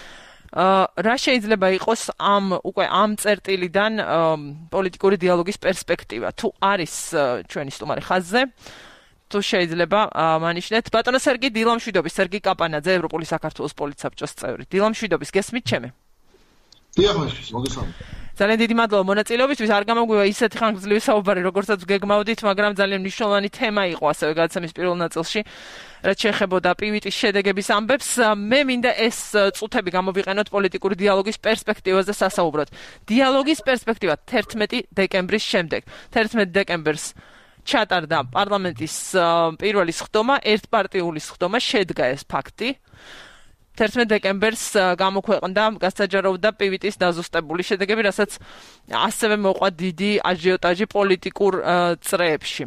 Speaker 1: რა შეიძლება იყოს ამ უკვე ამ წერტილიდან პოლიტიკური დიალოგის პერსპექტივა? თუ არის ჩვენი სტუმარი ხაზზე, თუ შეიძლება მანიშნეთ ბატონო სერგი დილამშვიდობის, სერგი კაპანაძე, ევროპული საქართველოს პოლიტსაბჭოს წევრი. დილამშვიდობის, გესმით ჩემი?
Speaker 4: დიახ, მოგესალმებით.
Speaker 1: ძალიან დიდი მადლობა მონაწილეობისთვის. არ გამოგვივა ისეთი ხანგრძლივი საუბარი, როგორცაც გეგმავდით, მაგრამ ძალიან მნიშვნელოვანი თემა იყო ასევე გადაცემის პირველ ნაწილში, რაც შეეხებოდა პივიტის შედეგების ამბებს. მე მინდა ეს წუთები გამოვიყენოთ პოლიტიკური დიალოგის პერსპექტივაზე სასაუბროდ. დიალოგის პერსპექტივა თერთმეტი დეკემბრის შემდეგ. თერთმეტი დეკემბერს ჩატარდა პარლამენტის პირველი სხდომა, ერთპარტიული სხდომა, შედგა ეს ფაქტი. თერთმეტი დეკემბერს გამოქვეყნდა, გასაჯაროვდა პივიტის დაზუსტებული შედეგები, რასაც ასევე მოყვა დიდი აჟიოტაჟი პოლიტიკურ წრეებში.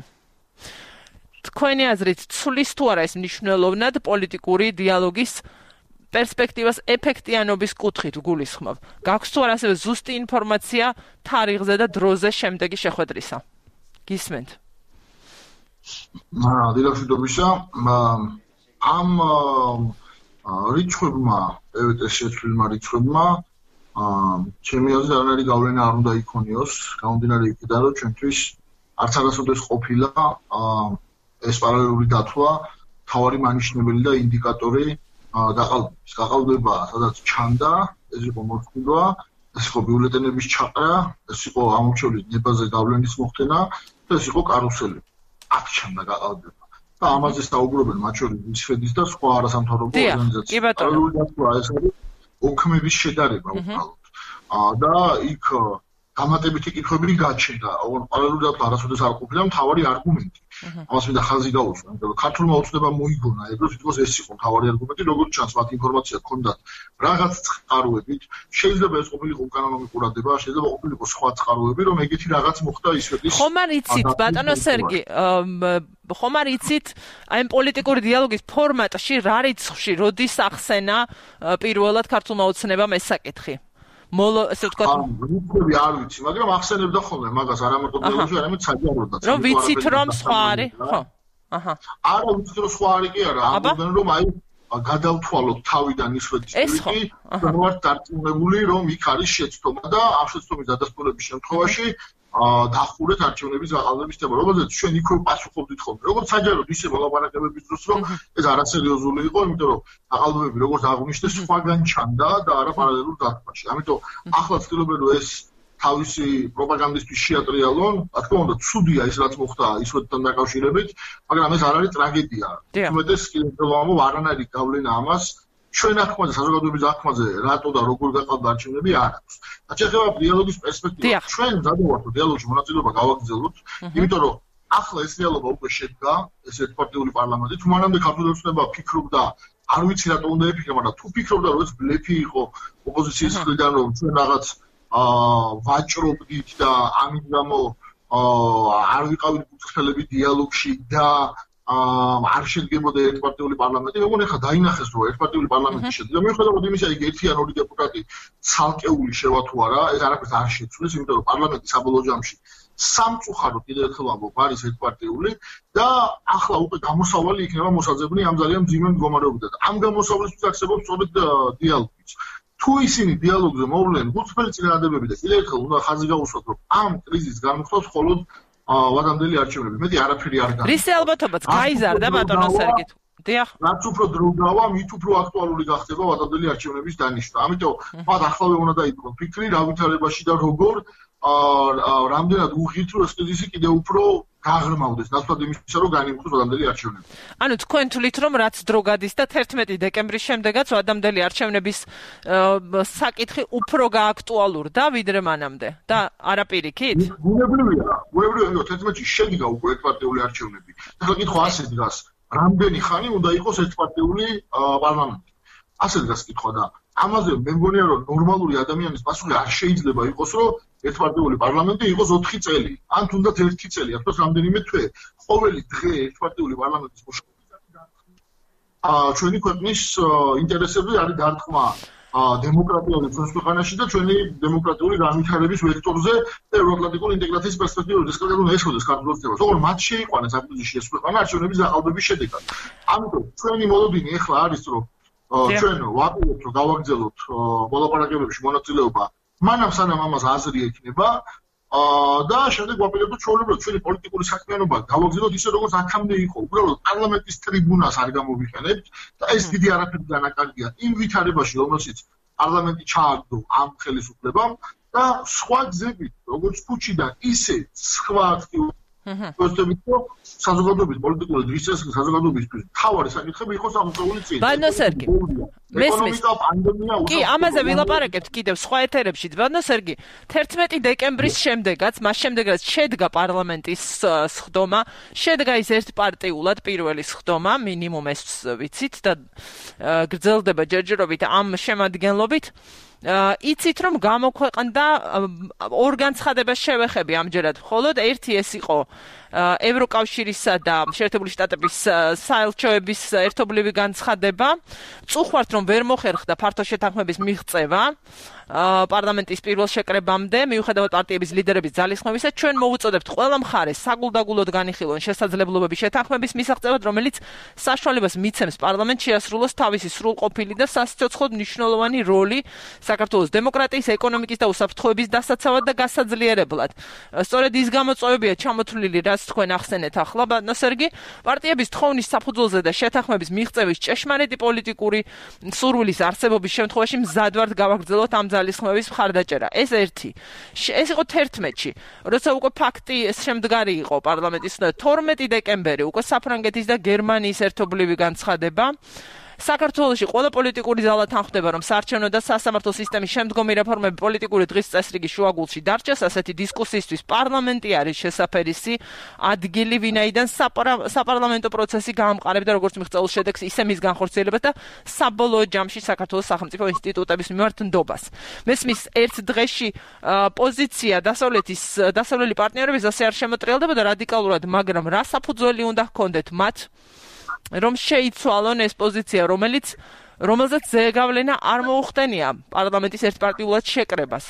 Speaker 1: თქვენი აზრით, ცვლის თუ არა ეს მნიშვნელოვნად პოლიტიკური დიალოგის პერსპექტივას ეფექტიანობის კუთხით გულისხმობ? გაქვს თუ არა ასევე ზუსტი ინფორმაცია თარიღზე და დროზე შემდეგი შეხვედრისა? გისმენთ?
Speaker 4: აა, დილამშვიდობისა. ამ რიცხვებმა, პევიტეს შეცვლილმა რიცხვებმა, ჩემი აზრით არანაირი გავლენა არ უნდა იქონიოს, გამომდინარე იქიდან, რომ ჩვენთვის არც არასოდეს ყოფილა ეს პარალელური დათვლა მთავარი მანიშნებელი და ინდიკატორი გაყალბების. გაყალბება, სადაც ჩანდა, ეს იყო მოთხოვნა, ეს იყო ბიულეტენების ჩაყრა, ეს იყო ამორჩევლის ნებაზე გავლენის მოხდენა და ეს იყო კარუსელი. აქ ჩანდა გაყალბება. და ამაზე საუბრობენ მათ შორის ისფედის და სხვა არასამთავრობო ორგანიზაციები. ეს არის ოქმების შედარება უბრალოდ. და იქ დამატებითი კითხვები გაჩნდა. პარალელურად არასოდეს არ ყოფილა მთავარი არგუმენტი. ამას მინდა ხაზი გაუსვა, იმიტომ რომ ქართულმა ოცნება მოიგონა, ეგრეთ თვითონ ეს იყო მთავარი არგუმენტი, როგორც ჩანს, მათ ინფორმაცია ჰქონდათ რაღაც წყაროებით. შეიძლება ეს ყოფილიყო უკანონო ყურადღება, შეიძლება ყოფილიყო სხვა წყაროები, რომ ეგეთი რაღაც მოხდა ისფედის.
Speaker 1: ხომ არ იცით, ბატონო სერგი, ხომ არ იცით, აი ამ პოლიტიკური დიალოგის ფორმატში რა რიცხვში, როდის ახსენა პირველად ქართულმა ოცნებამ ეს საკითხი? მოლო ესე ვთქვათ
Speaker 4: რიცხვები არ ვიცი, მაგრამ ახსენებდა ხოლმე მაგას არამარტო დიალოგში, არამედ საჯაროდაც.
Speaker 1: რომ ვიცით რომ სხვა არის, ხო? აჰა.
Speaker 4: არა ვიცით რომ სხვა არის კი არა, ამბობენ რომ აი გადავთვალოთ თავიდან ისვეთის პირი, რომ ვარ დარწმუნებული რომ იქ არის შეცდომა და ამ შეცდომის დადასტურების შემთხვევაში დახურეთ არჩევნების გაყალბების თემა, რომელზეც ჩვენ იქ პასუხობდით ხოლმე. როგორც საჯაროდ ისე მოლაპარაკებების დროს რომ ეს არასერიოზული იყო, იმიტომ რომ გაყალბები როგორც აღნიშნე სხვაგან ჩანდა და არა პარალელურ დათმაში. ამიტომ ახლა ვცდილობენ რომ ეს თავისი პროპაგანდისტვის შეატრიალონ, რა თქმა უნდა, ცუდია ის რაც მოხდა ისვეთთან დაკავშირებით, მაგრამ ეს არ არის ტრაგედია. უმეტეს კიდევ არანაირი გავლენა ამას ჩვენ ახმაზე, საზოგადოების ახმაზე, რატო და როგორ გაყალბდა არჩევნები არ აქვს. აჩეხება დიალოგის პერსპექტივა. ჩვენ მზადობთ დიალოგში მონაწილეობა გავაგრძელოთ, იმიტომ რომ ახლა ეს დიალოგი უკვე შედგა, ეს ერთპარტიული პარლამენტი, თუ მანამდე ქართული ოცნება ფიქრობდა, არ ვიცი რატო უნდა ეფიქრა, მაგრამ თუ ფიქრობდა, რომ ეს ბლეფი იყო ოპოზიციის მხრიდან, რომ ჩვენ რაღაც აა ვაჭრობდით და ამით გამო არ ვიყავით კუთხელები დიალოგში და არ შედგებოდა ერთპარტიული პარლამენტი, მეგონი ხა დაინახეს რომ ერთპარტიული პარლამენტი შედგება. მიუხედავად იმისა, იქ ერთი ან ორი დეპუტატი ცალკეული შევა თუ არა, ეს არაფერს არ შეცვლის, იმიტომ რომ პარლამენტი საბოლოო ჯამში სამწუხაროდ კიდევ ერთხელ ვამბობ, არის ერთპარტიული და ახლა უკვე გამოსავალი იქნება მოსაძებნი ამ ძალიან მძიმე მდგომარეობიდან. ამ გამოსავლისთვის არსებობს სწორედ დიალოგი. თუ ისინი დიალოგზე მოვლენ გულწრფელი წინადადებები და კიდევ ერთხელ უნდა ხაზი გაუსვათ, რომ ამ კრიზისს განმხდავს მხოლოდ ვადამდელი არჩევნები. მეტი არაფერი არ გაქვს.
Speaker 1: რისი ალბათობაც გაიზარდა ბატონო სერგით. დიახ.
Speaker 4: რაც უფრო დრო გავა, მით უფრო აქტუალური გახდება ვადამდელი არჩევნების დანიშნა. ამიტომ მათ ახლავე უნდა დაიწყოს ფიქრი რა ვითარებაში და როგორ აა რამდენად უღირთ რომ ეს კრიზისი კიდევ უფრო გაღრმავდეს, ნაცვლად იმისა, რომ განიმხნოს ვადამდელი არჩევნები.
Speaker 1: ანუ თქვენ თვლით, რომ რაც დრო გადის და თერთმეტი დეკემბრის შემდეგაც ვადამდელი არჩევნების საკითხი უფრო გააქტუალურდა ვიდრე მანამდე და არა პირიქით?
Speaker 4: ბუნებრივია, ბუნებრივია, თერთმეტში შედგა უკვე ერთპარტიული არჩევნები. ახლა კითხვა ასე დგას, რამდენი ხანი უნდა იყოს ერთპარტიული პარლამენტი? ასე დგას კითხვა და ამაზე მე მგონია რომ ნორმალური ადამიანის პასუხი არ შეიძლება იყოს რომ ერთპარტიული პარლამენტი იყოს ოთხი წელი ან თუნდაც ერთი წელი ახლა რამდენიმე თვე ყოველი დღე ერთპარტიული პარლამენტის მუშაობისას აა ჩვენი ქვეყნის ინტერესები არის დარტყმა დემოკრატიული ჩვენს ქვეყანაში და ჩვენი დემოკრატიული განვითარების ვექტორზე და ევროატლანტიკური ინტეგრაციის პერსპექტივაზე ეს კარგად უნდა ესხოდეს ქართულ ოცნებას. როგორ მათ შეიყვანეს ამ კრიზისში ეს ქვეყანა არჩევნების გაყალბების შედეგად. ამიტომ ჩვენი მოლოდინი ახლა არის რომ ჩვენ ვაპირებთ რომ გავაგრძელოთ მოლაპარაკებებში მონაწილეობა მანამ სანამ ამას აზრი ექნება და შემდეგ ვაპირებთ ჩვეულებრივ ჩვენი პოლიტიკური საქმიანობა გავაგრძელოთ ისე როგორც აქამდე იყო. უბრალოდ პარლამენტის ტრიბუნას არ გამოვიყენებთ და ეს დიდი არაფერი განაკარგია იმ ვითარებაში, რომელშიც პარლამენტი ჩააგდო ამ ხელისუფლებამ და სხვა გზებით, როგორც ქუჩიდან, ისე სხვა აქტიურ პროცესებში საზოგადოების პოლიტიკური დისკუსიის საზოგადოებისთვის თავარი საკითხები იყოს აღწეული წინ.
Speaker 1: ბანო სერგი, მესმის. კი, ამაზე ვილაპარაკებთ კიდევ სხვა ეთერებში. ბანო სერგი, თერთმეტი დეკემბრის შემდეგაც, მას შემდეგაც შედგა პარლამენტის სხდომა, შედგა ის ერთპარტიულად პირველი სხდომა, მინიმუმ ეს ვიცით და გრძელდება ჯერჯერობით ამ შემადგენლობით. იცით რომ გამოქვეყნდა ორ განცხადებას შევეხები ამჯერად მხოლოდ ერთი ეს იყო ევროკავშირისა და შეერთებული შტატების საელჩოების ერთობლივი განცხადება. წუხართ რომ ვერ მოხერხდა ფართო შეთანხმების მიღწევა პარლამენტის პირველ შეკრებამდე, მიუხედავად პარტიების ლიდერების ძალისხმევისა, ჩვენ მოვუწოდებთ ყველა მხარეს საგულდაგულოდ განიხილონ შესაძლებლობები შეთანხმების მისაღწევად, რომელიც საშუალებას მიცემს პარლამენტს შეასრულოს თავისი სრულყოფილი და სასიცოცხლოდ მნიშვნელოვანი როლი საქართველოს დემოკრატიის, ეკონომიკის და უსაფრთხოების დასაცავად და გასაძლიერებლად. სწორედ ის გამოწვევებია ჩამოთვლილი, რაც თქვენ ახსენეთ ახლა, ბატონო სერგი, პარტიების თხოვნის საფუძველზე და შეთანხმების მიღწევის ჭეშმარიტი პოლიტიკური სურვილის არსებობის შემთხვევაში მზად ვართ გავაგრძელოთ ამ ძალისხმევის მხარდაჭერა. ეს ერთი. ეს იყო თერთმეტში, როცა უკვე ფაქტი შემდგარი იყო პარლამენტის თორმეტი დეკემბერი, უკვე საფრანგეთის და გერმანიის ერთობლივი განცხადება. საქართველოში ყველა პოლიტიკური ზალა თანხმდება, რომ საარჩევნო და სასამართლო სისტემის შემდგომი რეფორმები პოლიტიკური დღის წესრიგის შუაგულში დარჩეს. ასეთი დისკუსიისთვის პარლამენტი არის შესაფერისი ადგილი, ვინაიდან საპარლამენტო პროცესი გაამყარებდა როგორც მიღწეულ შედეგს, ისე მის განხორციელებას და საბოლოო ჯამში საქართველოს სახელმწიფო ინსტიტუტების მიმართ ნდობას. მესმის ერთ დღეში პოზიცია დასავლეთის დასავლელი პარტნიორების ასე არ შემოტრიალდებოდა რადიკალურად, მაგრამ რა საფუძველი უნდა ჰქონდეთ მათ რომ შეიცვალონ ეს პოზიცია, რომელიც რომელზეც ზეგავლენა არ მოუხდენია პარლამენტის ერთპარტიულად შეკრებას.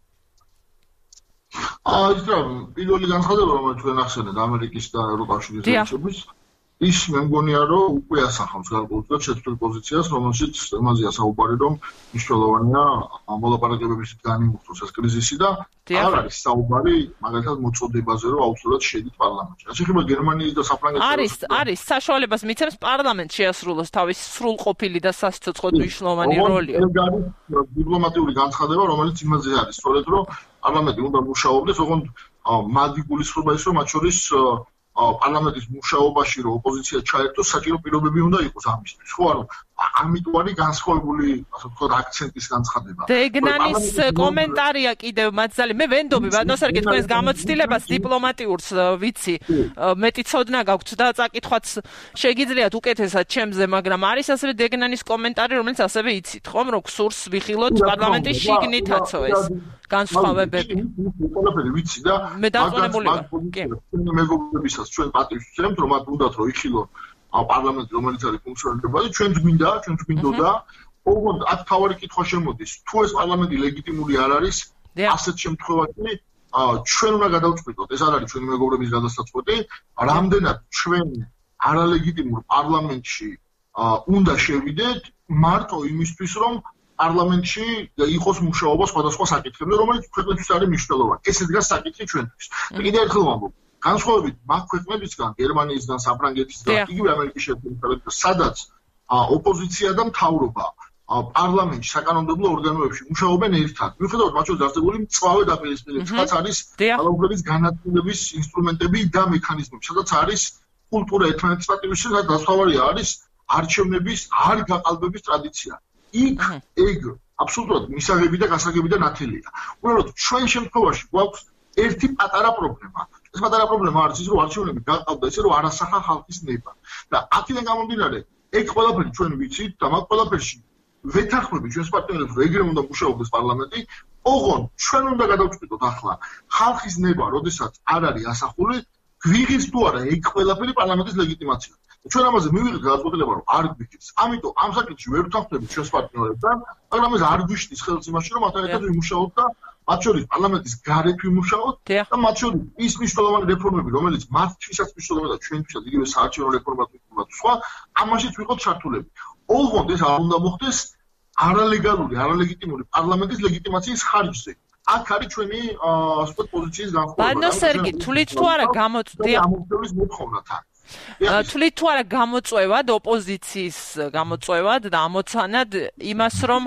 Speaker 4: აა ის რა პირველი განცხადება რომელიც ჩვენ ახსენეთ ამერიკის და ევროკავშირის რჩევის ის მე მგონია რომ უკვე ასახავს გარკვეულწილად შეცვლილ პოზიციას რომელშიც იმაზეა საუბარი რომ მნიშვნელოვანია მოლაპარაკებების განიმუხტოს ეს კრიზისი და არ არის საუბარი მაგალითად მოწოდებაზე რომ აუცილებლად შედით პარლამენტში. რაც ეხება გერმანიის და საფრანგეთის
Speaker 1: არის არის საშუალებას მიცემს პარლამენტს შეასრულოს თავის სრულყოფილი და სასიცოცხლო მნიშვნელოვანი როლი.
Speaker 4: ეს არის დიპლომატიური განცხადება რომელიც იმაზე არის სწორედ რომ პარლამენტი უნდა მუშაობდეს ოღონდ მაგი გულისხმობა ის რომ მათ შორის პარლამენტის მუშაობაში რომ ოპოზიცია ჩაერთოს საჭირო პირობები უნდა იყოს ამისთვის. ხო არა ამიტომ არის განსხვავებული ასე ვთქვათ აქცენტის განცხადება.
Speaker 1: დეგნანის კომენტარია კიდევ მათზალი მე ვენდობი ბატონო სერგი თქვენს გამოცდილებას დიპლომატიურს ვიცი მეტი ცოდნა გაქვთ და წაკითხვაც შეგიძლიათ უკეთესად ჩემზე მაგრამ არის ასევე დეგნანის კომენტარი რომელიც ასევე იცით ხომ რომ გსურს ვიხილოთ პარლამენტის შიგნითაცო ეს განსხვავებები.
Speaker 4: ყველაფერი ვიცი და
Speaker 1: მე დაწყებული ვარ. კი.
Speaker 4: მეგობრებისაც ჩვენ პატივს ვცემთ რომ მათ უნდათ რომ იხილონ პარლამენტი რომელიც არის ფუნქციონირებადი ჩვენც გვინდა ჩვენც გვინდოდა ოღონდ აქ თავარი კითხვა შემოდის თუ ეს პარლამენტი ლეგიტიმური არ არის ასეთ შემთხვევაში ჩვენ უნდა გადავწყვიტოთ ეს არ არის ჩვენი მეგობრების გადასაწყვეტი რამდენად ჩვენ არალეგიტიმურ პარლამენტში უნდა შევიდეთ მარტო იმისთვის რომ პარლამენტში იყოს მუშაობა სხვადასხვა საკითხებზე რომელიც ქვეყნისთვის არის მნიშვნელოვანი ეს დგას საკითხი ჩვენთვის და კიდევ ერთხელ ვამბობ განსხვავებით მაგ ქვეყნებისგან გერმანიისგან საფრანგეთისგან იგივე ამერიკის შეერთებული შტატებიდან სადაც ოპოზიცია და მთავრობა პარლამენტში საკანონმდებლო ორგანოებში მუშაობენ ერთად მიუხედავად მათ შორის არსებული მწვავე დაპირისპირებები სადაც არის ძალაუფლების განაწილების ინსტრუმენტები და მექანიზმები სადაც არის კულტურა ერთმანეთის პატივისცემა და დასწავარია არის არჩევნების არ გაყალბების ტრადიცია იქ ეგ აბსოლუტურად მისაღები და გასაგები და ნათელია უბრალოდ ჩვენ შემთხვევაში გვაქვს ერთი პატარა პრობლემა ეს პატარა პრობლემა არის ის რომ არჩევნები გაყალბდა ისე რომ არასახა ხალხის ნება და აქედან გამომდინარე ეგ ყველაფერი ჩვენ ვიცით და მაგ ყველაფერში ვეთანხმები ჩვენს პარტნიორებს რომ ეგრე უნდა მუშაობდეს პარლამენტი ოღონდ ჩვენ უნდა გადავწყვიტოთ ახლა ხალხის ნება როდესაც არ არის ასახული გვიღის თუ არა ეგ ყველაფერი პარლამენტის ლეგიტიმაცია ჩვენ ამაზე მივიღეთ გადაწყვეტილება რომ არ გვიქცეს ამიტომ ამ საკითხში ვერ ვთანხმდებით ჩვენს პარტნიორებთან მაგრამ ეს არ გვიშლის ხელს იმაში რომ მათთან ერთად ვიმუშაოთ და მათ შორის პარლამენტის გარეთ ვიმუშაოთ და მათ შორის ის მნიშვნელოვანი რეფორმები რომელიც მათთვისაც მნიშვნელოვანია და ჩვენთვისაც იგივე საარჩევნო რეფორმა და სხვა ამაშიც ვიყოთ ჩართულები ოღონდ ეს არ უნდა მოხდეს არალეგალური არალეგიტიმური პარლამენტის ლეგიტიმაციის ხარჯზე აქ არის ჩვენი ასე ვთქვათ პოზიციის განხორციელება
Speaker 1: ბატონო სერგი თulit თუ არა გამოწვია
Speaker 4: ამოწევის მოთხოვნა თან
Speaker 1: თulit თუ არა გამოწვევად ოპოზიციის გამოწვევად და ამოცანად იმას რომ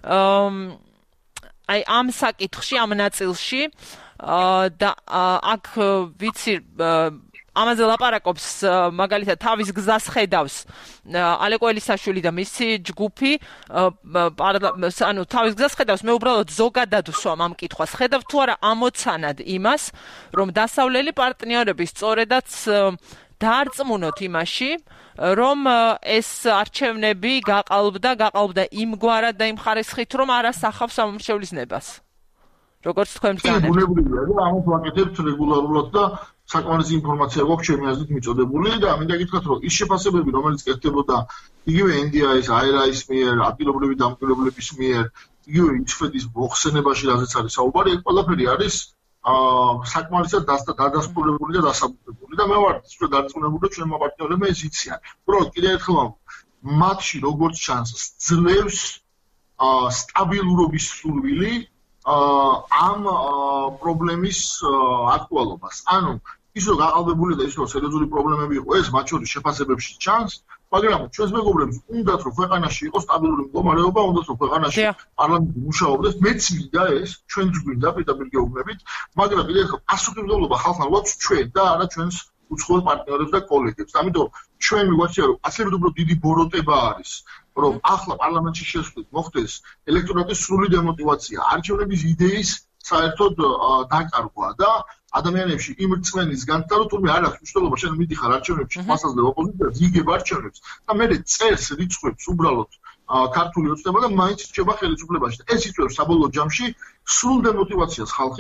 Speaker 1: აი ამ საკითხში ამ ნაწილში და აქ ვიცი ამაზე ლაპარაკობს მაგალითად თავის გზას ხედავს ალეკო ელისაშვილი და მისი ჯგუფი ანუ თავის გზას ხედავს მე უბრალოდ ზოგადად ვსვამ ამ კითხვას ხედავ თუ არა ამოცანად იმას რომ დასავლელი პარტნიორები სწორედაც დაარწმუნოთ იმაში რომ ეს არჩევნები გაყალბდა გაყალბდა იმგვარად და იმ ხარისხით რომ არ ასახავს სამომრჩევლის ნებას როგორც თქვენ ბრძანებთ
Speaker 4: ბუნებრივია რომ ამას ვაკეთებთ რეგულარულად და საკმარისი ინფორმაცია გვაქვს ჩემი აზრით მიწოდებული და მინდა გითხრათ რომ ის შეფასებები რომელიც კეთდებოდა იგივე ენ დი აის აერ აის მიერ ადგილობრივი დამკვირვებლების მიერ იგივე იცვედის მოხსენებაში რაზეც არის საუბარი ეს ყველაფერი არის საკმარისად დადასტურებული და დასაბუთებული და მე ვარ ისე დარწმუნებული რომ ჩვენმა პარტნიორებმა ეს იციან. უბრალოდ კიდევ ერთხელ ვამბობ, მათში როგორც ჩანს ძლევს სტაბილურობის სურვილი ამ პრობლემის აქტუალობას. ანუ ის რომ გაყალბებული და ის რომ სერიოზული პრობლემები იყო ეს მათ შორის შეფასებებში ჩანს, მაგრამ ჩვენს მეგობრებს უნდათ რომ ქვეყანაში იყოს სტაბილური მდგომარეობა, უნდათ რომ ქვეყანაში პარლამენტი მუშაობდეს, მეც მინდა ეს, ჩვენც გვინდა პირდაპირ გეუბნებით, მაგრამ კიდევ ერთხელ პასუხისმგებლობა ხალხთან გვაქვს ჩვენ და არა ჩვენს უცხოელ პარტნიორებს და კოლეგებს. ამიტომ ჩვენ მიგვაჩნია რომ ასეთ უფრო დიდი ბოროტება არის, რომ ახლა პარლამენტში შესვლით მოხდეს ელექტორატის სრული დემოტივაცია, არჩევნების იდეის საერთოდ დაკარგვა და ადამიანებში იმ რწმენის განცდა რომ თურმე არ აქვს მნიშვნელობა შენ მიდიხარ არჩევნებში მასაზრდა ოპოზიციას იგებ არჩევნებს და მე წერს რიცხვებს უბრალოდ ქართული ოცნება და მაინც რჩება ხელისუფლებაში. ეს იწვევს საბოლოო ჯამში სრულ დემოტივაციას ხალხის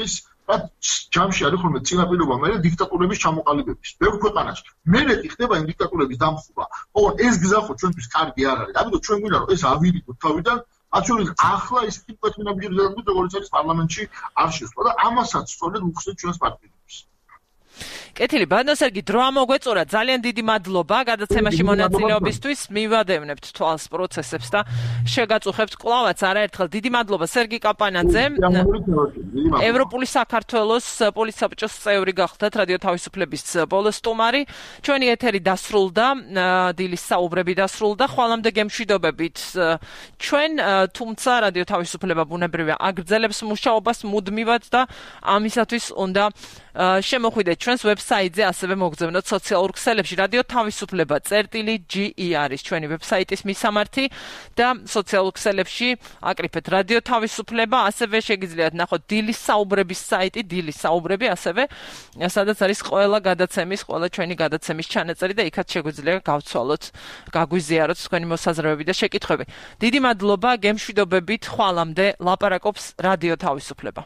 Speaker 4: რაც ჯამში არის ხოლმე წინაპირობა მე დიქტატურების ჩამოყალიბების. ბევრ ქვეყანაში მერეთი ხდება იმ დიქტატურების დამხობა. ოღონდ ეს გზა ხო ჩვენთვის კარგი არ არის. ამიტომ ჩვენ გვინდა რომ ეს ავირიდოთ თავიდან, მათ შორის ახლა ის ტიპეთმინაბიჯერები როგორც არის პარლამენტში არ შესვლა და ამასაც სწორედ უხსნით ჩვენს პარტნიორებს.
Speaker 1: კეთილი, ბანოსერგი, დრო ამოგვეწურა. ძალიან დიდი მადლობა გადაცემაში მონაწილეობისთვის. მივადევნებთ თვალს პროცესებს და შეგაწუხებთ კლავაც არაერთხელ. დიდი მადლობა სერგი კაპანაძე. ევროპული საქართველოს პოლიტსაბჭოს წევრი გახდათ რადიო თავისუფლების ბოლო სტუმარი. ჩვენი ეთერი დასრულდა, დილის საუბრები დასრულდა. ხვალამდე გემშვიდობებით. ჩვენ თუმცა რადიო თავისუფლება ბუნებრივია აგრძელებს მუშაობას მუდმივად და ამისათვის უნდა შემოხვიდეთ ჩვენს ვებსაიტზე, ასევე მოგზავნოთ სოციალურ ქსელებში. რადიო თავისუფლება წერტილი ჯი ი არის ჩვენი ვებსაიტის მისამართი და სოციალურ ქსელებში აკრიფეთ რადიო თავისუფლება, ასევე შეგიძლიათ ნახოთ დილის საუბრების საიტი, დილის საუბრები, ასევე სადაც არის ყველა გადაცემის, ყველა ჩვენი გადაცემის ჩანაწერი და იქაც შეგვიძლია გავცვალოთ, გაგვიზიაროთ თქვენი მოსაზრებები და შეკითხვები. დიდი მადლობა, გემშვიდობებით, ხვალამდე ლაპარაკობს რადიო თავისუფლება.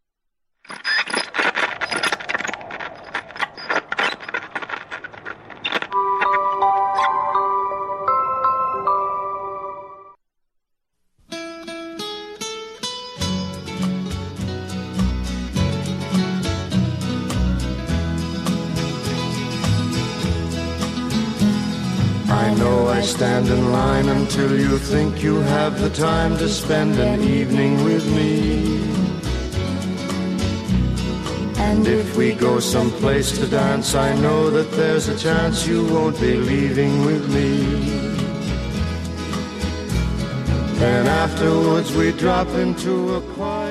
Speaker 5: I know I stand in line until you think you have the time to spend an evening with me. And if we go someplace to dance, I know that there's a chance you won't be leaving with me. Then afterwards we drop into a quiet